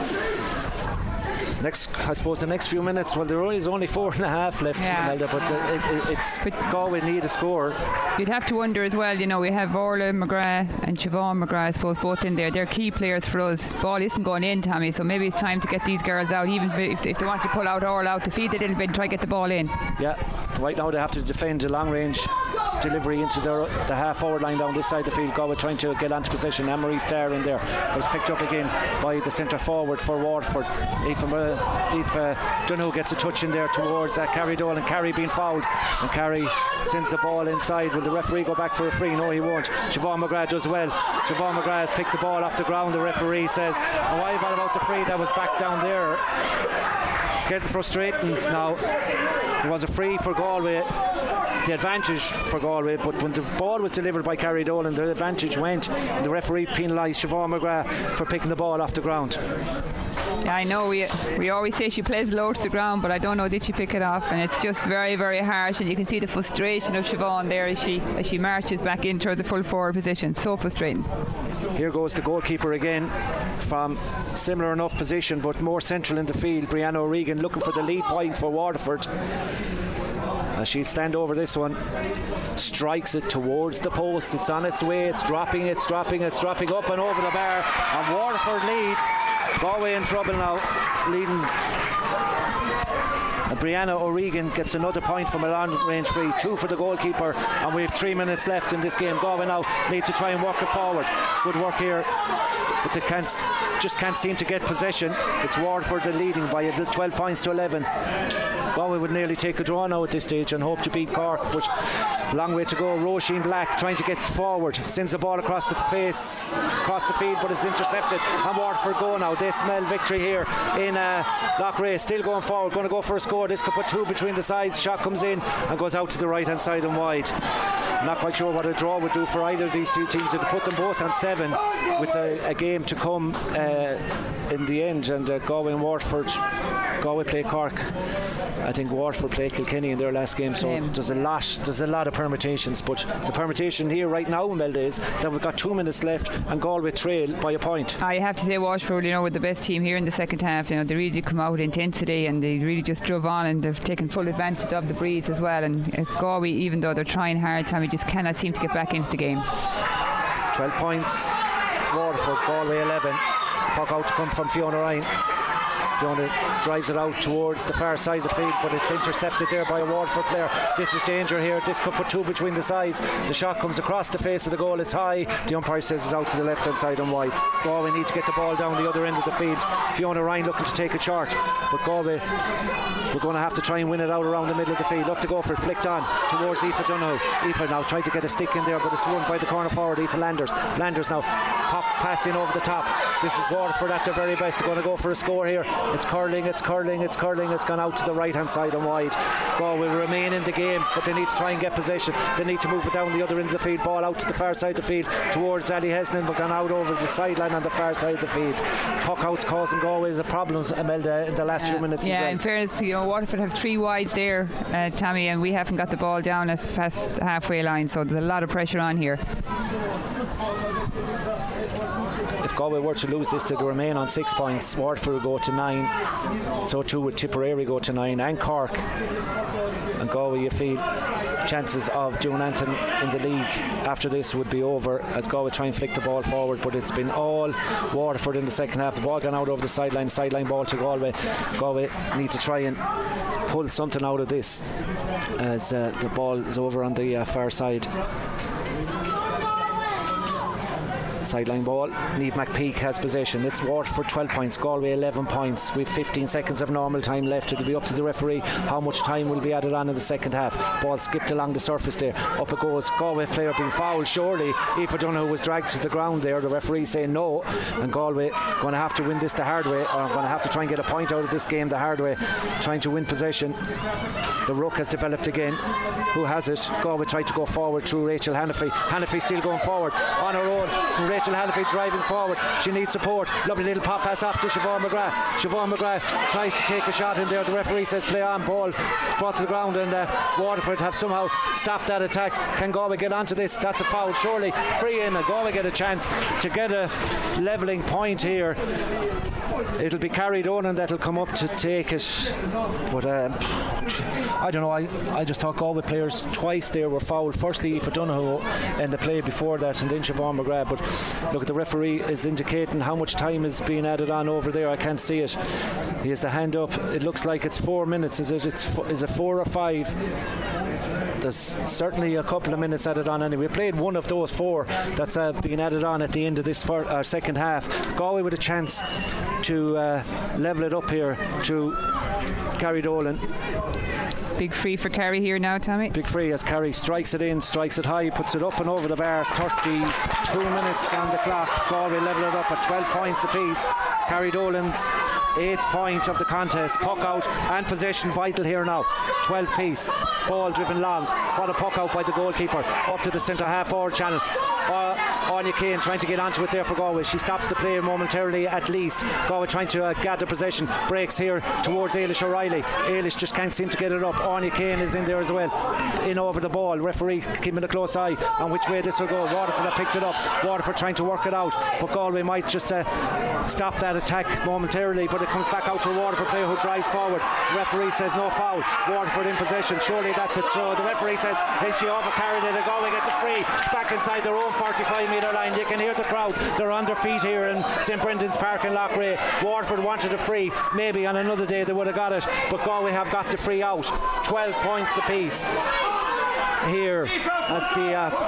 Next, I suppose the next few minutes, well, there is only four and a half left, yeah. Imelda, but uh, it, it, it's but Galway need a score. You'd have to wonder as well, you know, we have Orla McGrath and Siobhan McGrath, I suppose, both in there. They're key players for us. Ball isn't going in, Tommy, so maybe it's time to get these girls out, even if, if they want to pull out Orla out to feed a little bit and try to get the ball in. Yeah, right now they have to defend the long range delivery into their, the half forward line down this side of the field. Galway trying to get onto possession. Anne-Marie Starr in there, but it's picked up again by the centre forward for Waterford. If, uh, if uh, Dunno gets a touch in there towards uh, Carrie Dolan, and Carrie being fouled, and Carrie sends the ball inside. Will the referee go back for a free? No, he won't. Siobhan McGrath does well. Siobhan McGrath has picked the ball off the ground, the referee says. And why about about the free that was back down there? It's getting frustrating now. There was a free for Galway, the advantage for Galway, but when the ball was delivered by Carrie Dolan, the advantage went, and the referee penalised Siobhan McGrath for picking the ball off the ground. Yeah, I know we we always say she plays low to the ground, but I don't know, did she pick it off? And it's just very, very harsh, and you can see the frustration of Siobhan there as she as she marches back into the full forward position. So frustrating. Here goes the goalkeeper again from similar enough position but more central in the field. Brianna O'Regan looking for the lead point for Waterford, and she'll stand over this one. Strikes it towards the post. It's on its way. It's dropping. It's dropping. It's dropping up and over the bar. And Waterford lead. Galway in trouble now, leading And Brianna O'Regan gets another point from a long range free, two for the goalkeeper, and we have three minutes left in this game. Galway now need to try and work it forward. Good work here, but they can't, just can't seem to get possession. It's Waterford leading by twelve points to eleven. Galway would nearly take a draw now at this stage and hope to beat Cork, but long way to go. Roisin Black trying to get forward, sends the ball across the face, across the field, but it's intercepted, and Waterford go now. They smell victory here in uh, Loughrea. Still going forward, going to go for a score. This could put two between the sides. Shot comes in and goes out to the right hand side and wide. Not quite sure what a draw would do for either of these two teams. It would put them both on seven with a, a game to come uh, in the end. And uh, Galway and Waterford, Galway play Cork. I think Waterford play Kilkenny in their last game, so um. there's a lot there's a lot of permutations, but the permutation here right now, Imelda, is that we've got two minutes left and Galway trail by a point. I have to say Waterford, you know, were the best team here in the second half. You know, they really did come out with intensity and they really just drove on, and they've taken full advantage of the breeze as well. And uh, Galway, even though they're trying hard, Tommy, just cannot seem to get back into the game. twelve points Waterford, Galway eleven. Puck out to come from Fiona Ryan. Fiona drives it out towards the far side of the field, but it's intercepted there by a Waterford player. This is danger here. This could put two between the sides. The shot comes across the face of the goal. It's high. The umpire says it's out to the left hand side and wide. Galway need to get the ball down the other end of the field. Fiona Ryan looking to take a shot, but Galway, we're going to have to try and win it out around the middle of the field. Up to go for it, flicked on towards Aoife Donoghue. Aoife now trying to get a stick in there, but it's won by the corner forward, Aoife Landers. Landers now pop pass in over the top. This is Waterford at their very best. They're going to go for a score here. It's curling, it's curling, it's curling. It's gone out to the right hand side and wide. Galway will remain in the game, but they need to try and get possession. They need to move it down the other end of the field. Ball out to the far side of the field towards Ali Hesnan, but gone out over the sideline on the far side of the field. Puck outs causing Galway a problems, Imelda, in the last uh, few minutes. Yeah, as well. In fairness, you know, Waterford have three wides there, uh, Tammy, and we haven't got the ball down as past the halfway line, so there's a lot of pressure on here. If Galway were to lose this, to remain on six points, Waterford will go to nine. So too would Tipperary go to nine, and Cork. And Galway, you feel chances of Doon Anton in the league after this would be over, as Galway try and flick the ball forward, but it's been all Waterford in the second half. The ball gone out over the sideline, sideline ball to Galway. Galway need to try and pull something out of this as uh, the ball is over on the uh, far side. Sideline ball. Niamh McPeak has possession. It's Waterford twelve points, Galway eleven points. We've fifteen seconds of normal time left. It'll be up to the referee how much time will be added on in the second half. Ball skipped along the surface there. Up it goes. Galway player being fouled. Surely Aoife Donoghue was dragged to the ground there. The referee saying no. And Galway going to have to win this the hard way, or going to have to try and get a point out of this game the hard way, trying to win possession. The ruck has developed again. Who has it? Galway tried to go forward through Rachel Hannafy. Hannafy still going forward on her own. So Rachel Hannafy driving forward. She needs support. Lovely little pop pass off to Siobhan McGrath. Siobhan McGrath tries to take a shot in there. The referee says play on. Ball brought to the ground, and uh, Waterford have somehow stopped that attack. Can Galway get onto this? That's a foul. Surely free in. And Galway get a chance to get a levelling point here. It'll be Carrie Donan that'll come up to take it, but um, I don't know. I, I just thought Galway players twice there were fouled. Firstly for Donoghue and the play before that, and then Siobhan McGrath. But look, the referee is indicating how much time is being added on over there. I can't see it. He has the hand up. It looks like it's four minutes. Is it? It's is it four or five? There's certainly a couple of minutes added on anyway. We played one of those four that's uh, being added on at the end of this fir- uh, second half. Galway with a chance to uh, level it up here to Carrie Dolan. Big free for Kerry here now, Tommy. Big free as Kerry strikes it in, strikes it high, puts it up and over the bar. thirty-two minutes on the clock. Galway level it up at twelve points apiece. Carrie Dolan's eighth point of the contest. Puck out and possession vital here now. twelve piece. Ball driven long. What a puck out by the goalkeeper. Up to the centre half forward channel. Uh, Anya Kane trying to get onto it there for Galway. She stops the play momentarily at least. Galway trying to uh, gather possession. Breaks here towards Ailish O'Reilly. Ailish just can't seem to get it up. Anya Kane is in there as well. In over the ball. Referee keeping a close eye on which way this will go. Waterford have picked it up. Waterford trying to work it out. But Galway might just uh, stop that attack momentarily. But it comes back out to a Waterford player who drives forward. The referee says no foul. Waterford in possession. Surely that's a throw. The referee says, is she over carried it? Galway get the free back inside their own forty-five metre line. You can hear the crowd. They're on their feet here in St Brendan's Park in Loughrea. Waterford wanted a free. Maybe on another day they would have got it, but Galway have got the free out. twelve points apiece here as the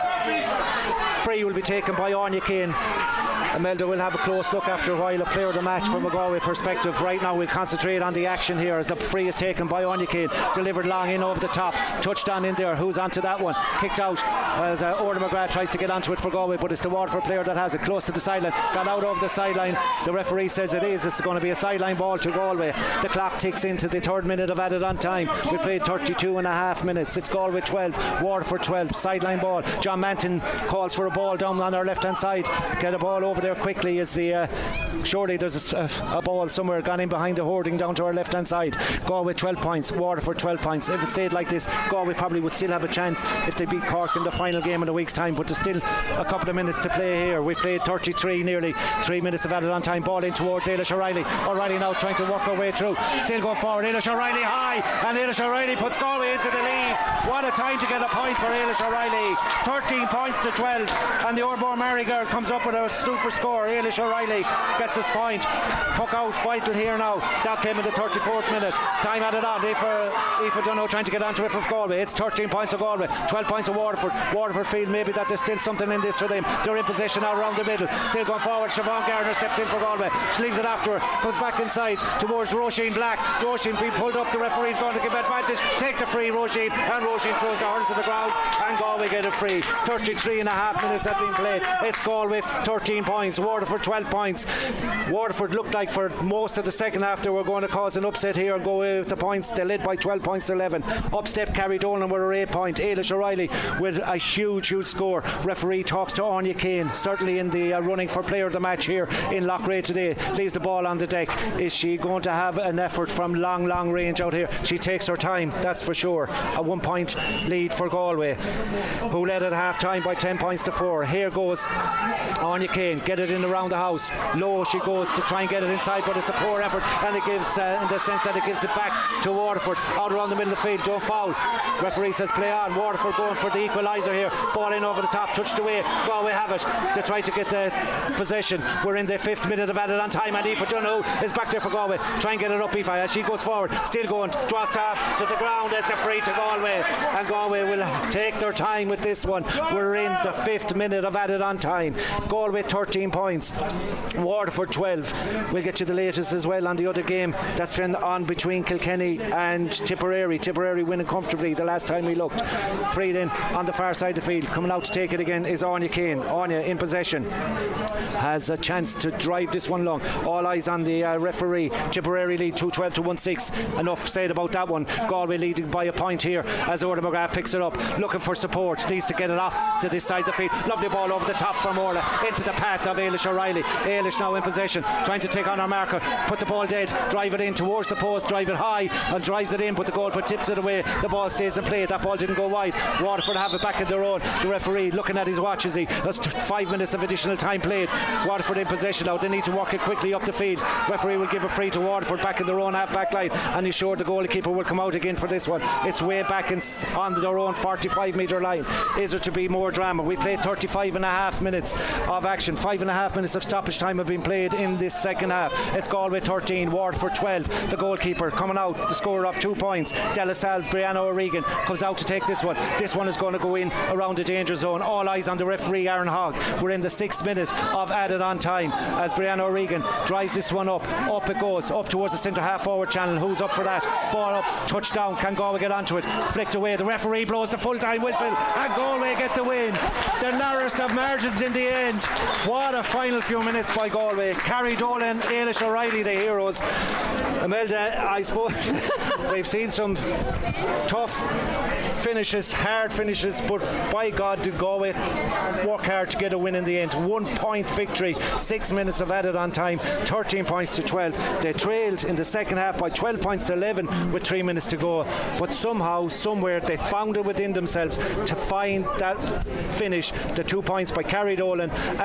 uh, free will be taken by Anya Kane. Imelda will have a close look after a while, a player of the match from a Galway perspective. Right now we'll concentrate on the action here as the free is taken by Anya Kane, delivered long in over the top, touchdown in there. Who's onto that one? Kicked out as uh, Orla McGrath tries to get onto it for Galway, but it's the Waterford player that has it close to the sideline. Got out over the sideline. The referee says it is. It's going to be a sideline ball to Galway. The clock ticks into the third minute of added on time. We played thirty-two and a half minutes. It's Galway twelve, Waterford twelve. Sideline ball. John Manton calls for a ball down on our left hand side. Get a ball over there quickly as the uh, surely there's a, a, a ball somewhere gone in behind the hoarding down to our left hand side. Galway twelve points, Waterford twelve points. If it stayed like this, Galway probably would still have a chance if they beat Cork in the final game in a week's time, but there's still a couple of minutes to play here. We played thirty-three, nearly three minutes of added on time. Ball in towards Ailish O'Reilly. O'Reilly now trying to work her way through, still going forward. Ailish O'Reilly high, and Ailish O'Reilly puts Galway into the lead. What a time to get a point for Ailish O'Reilly. thirteen points to twelve, and the Orbor Mary girl comes up with a super score. Ailish O'Reilly gets this point. Puck out vital here now. That came in the thirty-fourth minute. Time added on. Aoife, Aoife Dunno trying to get onto it for Galway. It's thirteen points of Galway, twelve points of Waterford. Waterford feel maybe that there's still something in this for them. They're in position now around the middle. Still going forward. Siobhan Gardner steps in for Galway. She leaves it after her. Comes back inside towards Roisin Black. Roisin being pulled up. The referee's going to give advantage. Take the free, Roisin. And Roisin throws the hurl to the ground. And Galway get a free. thirty-three and a half minutes have been played. It's Galway thirteen points. Waterford twelve points. Waterford looked like for most of the second half they were going to cause an upset here and go away with the points. They led by twelve points to eleven. Up step Carrie Dolan with her eight point. Ailish O'Reilly with a huge, huge score. Referee talks to Anya Kane, certainly in the uh, running for player of the match here in Loughrea today. Leaves the ball on the deck. Is she going to have an effort from long, long range out here? She takes her time, that's for sure. A one point lead for Galway, who led at half time by ten points to four. Here goes Anya Kane, get it in around the house. Low she goes to try and get it inside, but it's a poor effort, and it gives uh, in the sense that it gives it back to Waterford out around the middle of the field. Don't foul. Referee says play on. Waterford going for the equaliser here. Ball in over the top, touched away. Galway have it to try to get the possession. We're in the fifth minute of added on time, and Aoife Dunno is back there for Galway. Try and get it up, Aoife, as she goes forward. Still going, drop tap to the ground. There's the free to Galway, and Galway will take their time with this one. We're in the fifth minute of added on time. Galway thirteen points, Waterford twelve. We'll get you the latest as well on the other game that's been on between Kilkenny and Tipperary. Tipperary winning comfortably the last time we looked. Freed in on the far side of the field. Coming out to take it again is Anya Kane. Anya in possession, has a chance to drive this one long. All eyes on the uh, referee. Tipperary lead two twelve to one six. Enough said about that one. Galway leading by a point here as Orla McGrath picks it up, looking for support, needs to get it off to this side of the field. Lovely ball over the top from Orla into the path of Ailish O'Reilly. Ailish now in possession, trying to take on her marker, put the ball dead, drive it in towards the post, drive it high and drives it in, but the goalkeeper tips it away. The ball stays in play. That ball didn't go wide. Waterford have it back in their own. The referee looking at his watch as he that's five minutes of additional time played. Waterford in possession now. They need to work it quickly up the field. Referee will give a free to Waterford back in their own half back line, and he's sure the goalkeeper will come out again for this one. It's way back in, on their own forty-five metre line. Is there to be more drama? We played thirty-five and a half minutes of action. Five and a half minutes of stoppage time have been played in this second half. It's Galway thirteen, Waterford twelve. The goalkeeper coming out, the scorer of two points, De La Salle's Brianna O'Regan comes out to take this one. This one is going to go in around the danger zone. All eyes on the referee, Aaron Hogg. We're in the sixth minute of added on time as Brianna O'Regan drives this one up. Up it goes, up towards the centre half forward channel. Who's up for that? Ball up, touchdown. Can Galway get onto it? Flicked away. The referee blows the full time whistle, and Galway get the win. The narrowest of margins in the end. What a final few minutes by Galway. Carrie Dolan, Ailish O'Reilly, the heroes. Imelda, I suppose we've seen some tough finishes, hard finishes, but by God did Galway work hard to get a win in the end. One point victory, six minutes of added on time, thirteen points to twelve. They trailed in the second half by twelve points to eleven with three minutes to go, but somehow, somewhere they found it within themselves to find that finish. The two points by Carrie Dolan and by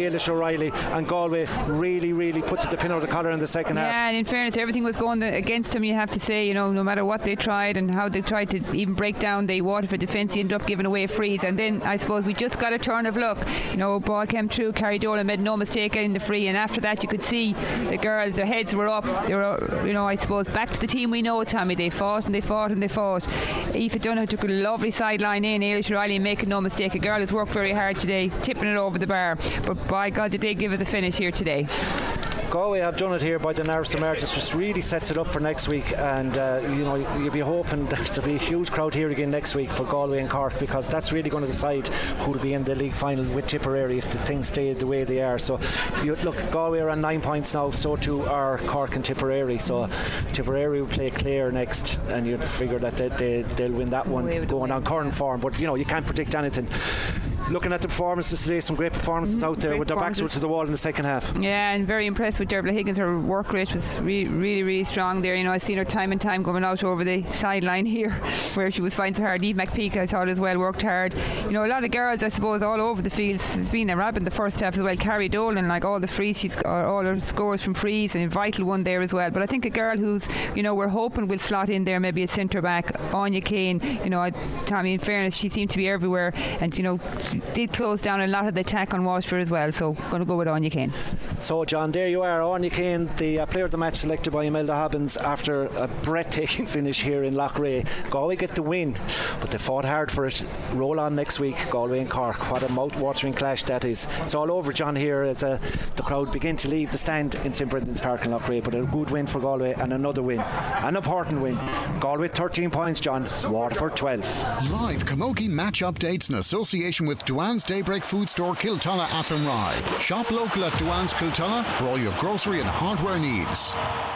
Ailish O'Reilly, and Galway really, really put the pin out of the collar in the second yeah, half. Yeah, and in fairness, everything was going against them, you have to say. You know, no matter what they tried and how they tried to even break down the Waterford defence, they ended up giving away frees. And then I suppose we just got a turn of luck. You know, ball came through, Carrie Dolan made no mistake in the free, and after that you could see the girls, their heads were up. They were, you know, I suppose back to the team we know, Tommy. They fought and they fought and they fought. Aoife Donoghue took a lovely sideline in. Ailish O'Reilly making no mistake. A girl has worked very hard today, tipping it over the bar. But by God, did they give it a finish here today. Galway have done it here by the narrowest of margins, which really sets it up for next week. And uh, you know, you'll be hoping there'll be a huge crowd here again next week for Galway and Cork, because that's really going to decide who will be in the league final with Tipperary if the things stay the way they are. So you, look, Galway are on nine points now, so too are Cork and Tipperary. So Tipperary will play Clare next, and you'd figure that they, they, they'll win that one going on current form. But you know, you can't predict anything. Looking at the performances today, some great performances mm-hmm. out there, with their backs to the wall in the second half. Yeah, and very impressed with Derbla Higgins. Her work rate was re- really, really strong there. You know, I've seen her time and time going out over the sideline here, where she was finding so hard. Eve McPeak, I thought as well, worked hard. You know, a lot of girls, I suppose, all over the field. It's been a rab in the first half as well. Carrie Dolan, like all the frees, she's got all her scores from frees, and a vital one there as well. But I think a girl who's, you know, we're hoping will slot in there, maybe a centre back, Anya Kane. You know, Tommy, in fairness, she seemed to be everywhere, and you know, did close down a lot of the attack on Waterford as well. So going to go with Anya Kane. So John, there you are, Anya Kane, the uh, player of the match selected by Imelda Hobbins after a breathtaking finish here in Loughrea. Galway get the win, but they fought hard for it. Roll on next week, Galway and Cork. What a mouth-watering clash that is. It's all over, John, here as uh, the crowd begin to leave the stand in St Brendan's Park in Loughrea. But a good win for Galway, and another win, an important win. Galway thirteen points, John, Waterford twelve. Live Camogie match updates in association with Duane's Daybreak Food Store, Kiltulla, Athenry. Shop local at Duane's Kiltulla for all your grocery and hardware needs.